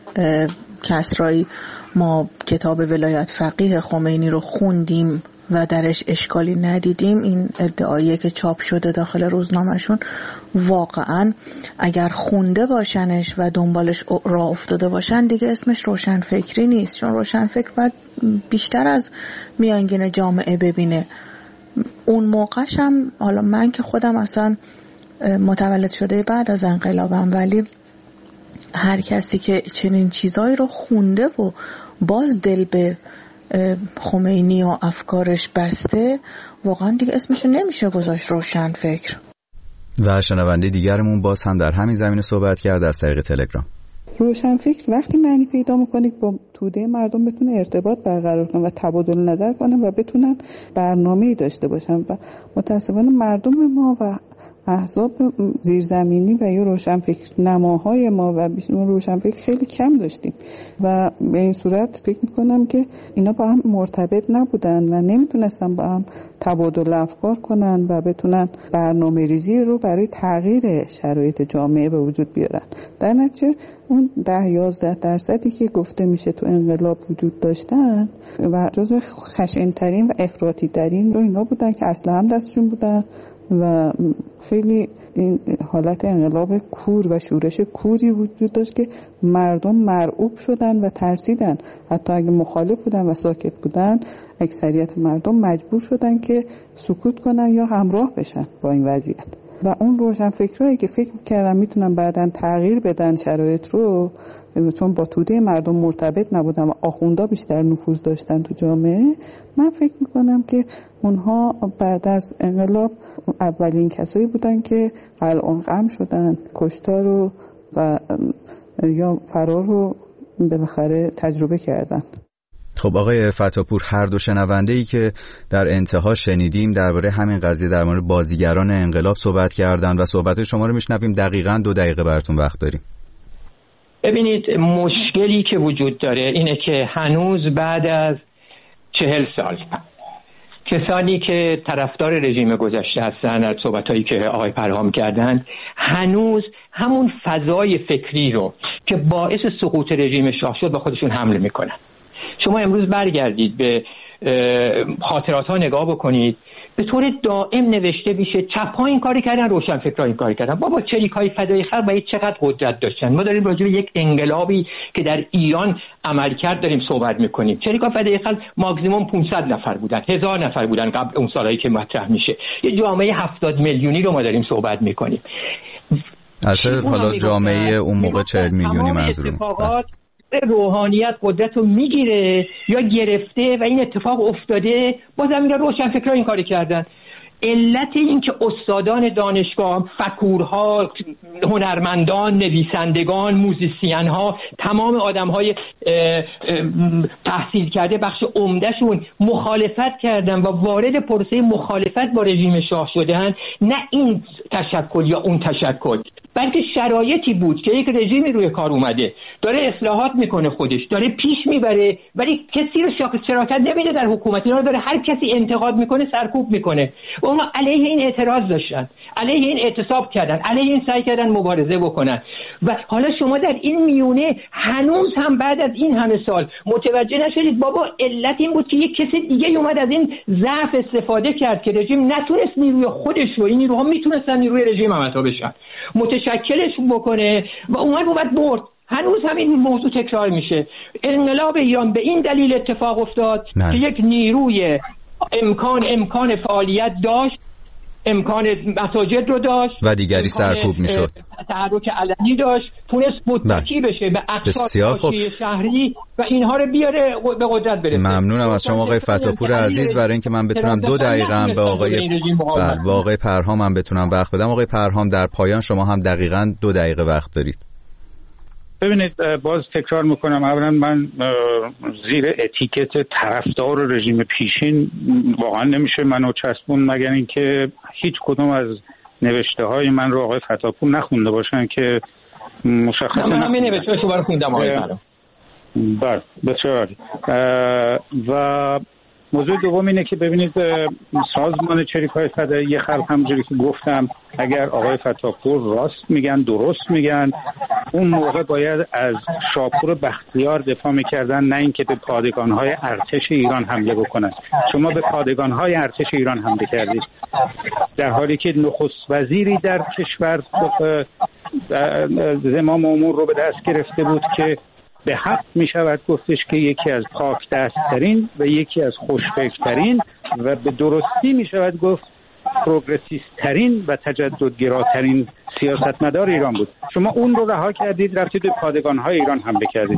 کسرایی ما کتاب ولایت فقیه خمینی رو خوندیم و درش اشکالی ندیدیم، این ادعاییه که چاپ شده داخل روزنامه‌شون، واقعا اگر خونده باشنش و دنبالش راه افتاده باشن دیگه اسمش روشن فکری نیست، چون روشن فکر باید بیشتر از میانگین جامعه ببینه. اون موقعش هم، حالا من که خودم اصلا متولد شده بعد از انقلابم، ولی هر کسی که چنین چیزایی رو خونده و باز دل به خمینی و افکارش بسته، واقعا دیگه اسمشو نمیشه گذاشت روشن فکر. و شنونده دیگرمون باز هم در همین زمینه صحبت کرد از طریق تلگرام. روشن فکر وقتی معنی پیدا میکنه با توده مردم بتونه ارتباط برقرار کنه و تبادل نظر کنه و بتونن برنامه‌ای داشته باشن، و متاسفانه مردم ما و احزاب زیرزمینی و یا روشنفکر نماهای ما و روشنفکر خیلی کم داشتیم و به این صورت فکر میکنم که اینا با هم مرتبط نبودن و نمیتونستن با هم تبادل افکار کنن و بتونن برنامه ریزی رو برای تغییر شرایط جامعه به وجود بیارن. در نتیجه اون ده یازده درصدی که گفته میشه تو انقلاب وجود داشتن و جزو خشن‌ترین و افراطی ترین رو اینا بودن که اصلا هم دستشون بودن و خیلی این حالت انقلاب کور و شورش کوری وجود داشت که مردم مرعوب شدن و ترسیدن. حتی اگه مخالف بودن و ساکت بودن اکثریت مردم مجبور شدن که سکوت کنن یا همراه بشن با این وضعیت. و اون روشنفکرایی که فکر می‌کردن میتونن بعداً تغییر بدن شرایط رو، چون با توده مردم مرتبط نبودن و آخوندا بیشتر نفوذ داشتن تو جامعه، من فکر میکنم که اونها بعد از انقلاب اولین کسایی بودن که قلعان غم شدن، کشتار رو و یا فرار رو بالاخره تجربه کردن. خب آقای فتاپور، هر دو شنونده ای که در انتها شنیدیم درباره همین قضیه در مورد بازیگران انقلاب صحبت کردن و صحبت شما رو میشنویم. دقیقاً دو دقیقه براتون وقت داریم. ببینید، مشکلی که وجود داره اینه که هنوز بعد از چهل سال کسانی که طرفدار رژیم گذشته هستن، از صحبتایی که آقای پرهام کردن، هنوز همون فضای فکری رو که باعث سقوط رژیم شاه شد با خودشون حمل میکنن. شما امروز برگردید به خاطرات ها نگاه بکنید، به طور دائم نوشته میشه چپ ها این کاری کردن، روشنفکرها این کاری کردن. بابا چریکای فدای خلق باید چقدر قدرت داشتن؟ ما داریم راجع به یک انقلابی که در ایران عملکرد داریم صحبت میکنیم. چریکای فدای خلق ماکسیمم پانصد نفر بودن، هزار نفر بودن قبل اون سالایی که مطرح میشه. یه جامعه هفتاد میلیونی رو ما داریم صحبت میکنیم. البته حالا جامعه اون موقع چهل میلیونی منظورم. روحانیت قدرت رو میگیره یا گرفته و این اتفاق افتاده، بازم میگه روشنفکرها این کاری کردن. علت این که استادان دانشگاه، فکورها، هنرمندان، نویسندگان، موزیسین‌ها، تمام آدم‌های تحصیل کرده بخش عمدهشون مخالفت کردن و وارد پروسه مخالفت با رژیم شاه شدن، نه این تشکل یا اون تشکل، بلکه شرایطی بود که یک رژیمی روی کار اومده، داره اصلاحات میکنه، خودش داره پیش میبره، ولی کسی رو شراکت نمیده در حکومت. اینا رو داره هر کسی انتقاد میکنه، سرکوب میکنه. اونا علیه این اعتراض داشتن، علیه این اعتصاب کردن، علیه این سعی کردن مبارزه بکنن. و حالا شما در این میونه هنوز هم بعد از این همه سال متوجه نشدید بابا علت این بود که یک کسی دیگه اومد از این ضعف استفاده کرد که رژیم نتونست نیروی خودش رو، این نیروها میتونستن نیروی رژیم عمتا بشن، متشکلش بکنه و اومد اومد برد. هنوز هم این موضوع تکرار میشه. انقلاب ایران به این دلیل اتفاق افتاد نه. که یک نیروی امکان امکان فعالیت داشت، امکان مساجد رو داشت و دیگری سرکوب میشد، تحرک علنی داشت، تونست متکی بشه به اقساط شهری و اینها رو بیاره به قدرت برسه. ممنونم از شما آقای فتاپور عزیز برای اینکه من بتونم دو دقیقه هم به آقای به آقای پرهام هم بتونم وقت بدم. آقای پرهام، در پایان شما هم دقیقاً دو دقیقه وقت دارید. ببینید، باز تکرار میکنم، اولا من زیر اتیکت طرفدار رژیم پیشین واقعا نمیشه منو چسبون، مگر اینکه هیچ کدوم از نوشته های من رو آقای فتاپور نخونده باشن که مشخصه. من همین نوشته شما رو خوندم آقای پرهام. بله، بسیار. و موضوع دوم اینه که ببینید، سازمان چریک‌های فدایی خلق همونجوری که گفتم، اگر آقای فتاپور راست میگن، درست میگن، اون موقع باید از شاپور بختیار دفاع میکردن، نه اینکه به پادگان‌های ارتش ایران حمله بکنن. شما به پادگان‌های ارتش ایران حمله کردید در حالی که نخست وزیری در کشور زمام امور رو به دست گرفته بود که به حق می شود گفتش که یکی از پاک دست‌ترین و یکی از خوشفکرترین و به درستی می شود گفت پروگرسیست ترین و تجددگراترین سیاستمدار ایران بود. شما اون رو رها کردید، رفتید به پادگان‌های ایران حمله کردید.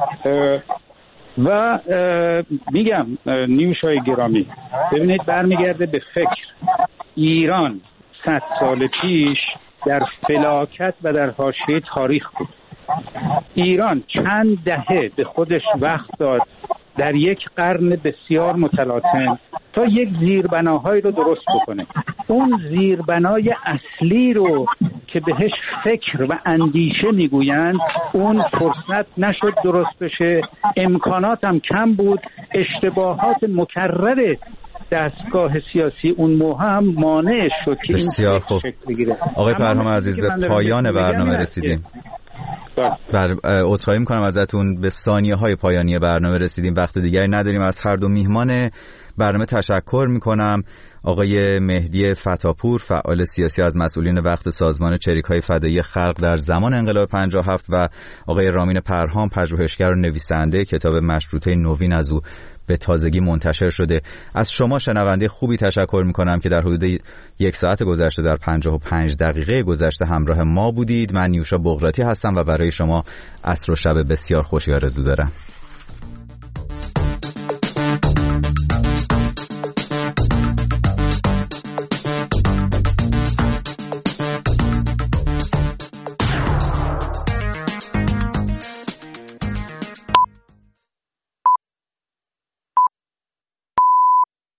و میگم نیوشای گرامی، ببینید، برمیگرده به فکر. ایران صد سال پیش در فلاکت و در حاشیه تاریخ بود. ایران چند دهه به خودش وقت داد در یک قرن بسیار متلاطم تا یک زیربناهایی رو درست بکنه. اون زیربنای اصلی رو که بهش فکر و اندیشه میگویند اون فرصت نشد درست بشه، امکانات هم کم بود، اشتباهات مکرر دستگاه سیاسی اون موقع هم مانع شد که بسیار خوب. آقای پرهام عزیز به پایان برنامه رسیدیم. بر عذرخواهی میکنم ازتون، به ثانیه های پایانی برنامه رسیدیم، وقت دیگری نداریم. از هر دو میهمان برنامه تشکر میکنم. آقای مهدی فتاپور فعال سیاسی از مسئولین وقت سازمان چریک‌های فدایی خلق در زمان انقلاب پنجاه و هفت و آقای رامین پرهام پژوهشگر و نویسنده کتاب مشروطه نوین از او به تازگی منتشر شده. از شما شنونده خوبی تشکر میکنم که در حدود یک ساعت گذشته در پنجاه و پنج دقیقه گذشته همراه ما بودید. من نیوشا بغراتی هستم و برای شما عصر و شب بسیار خوشی آرزو دارم.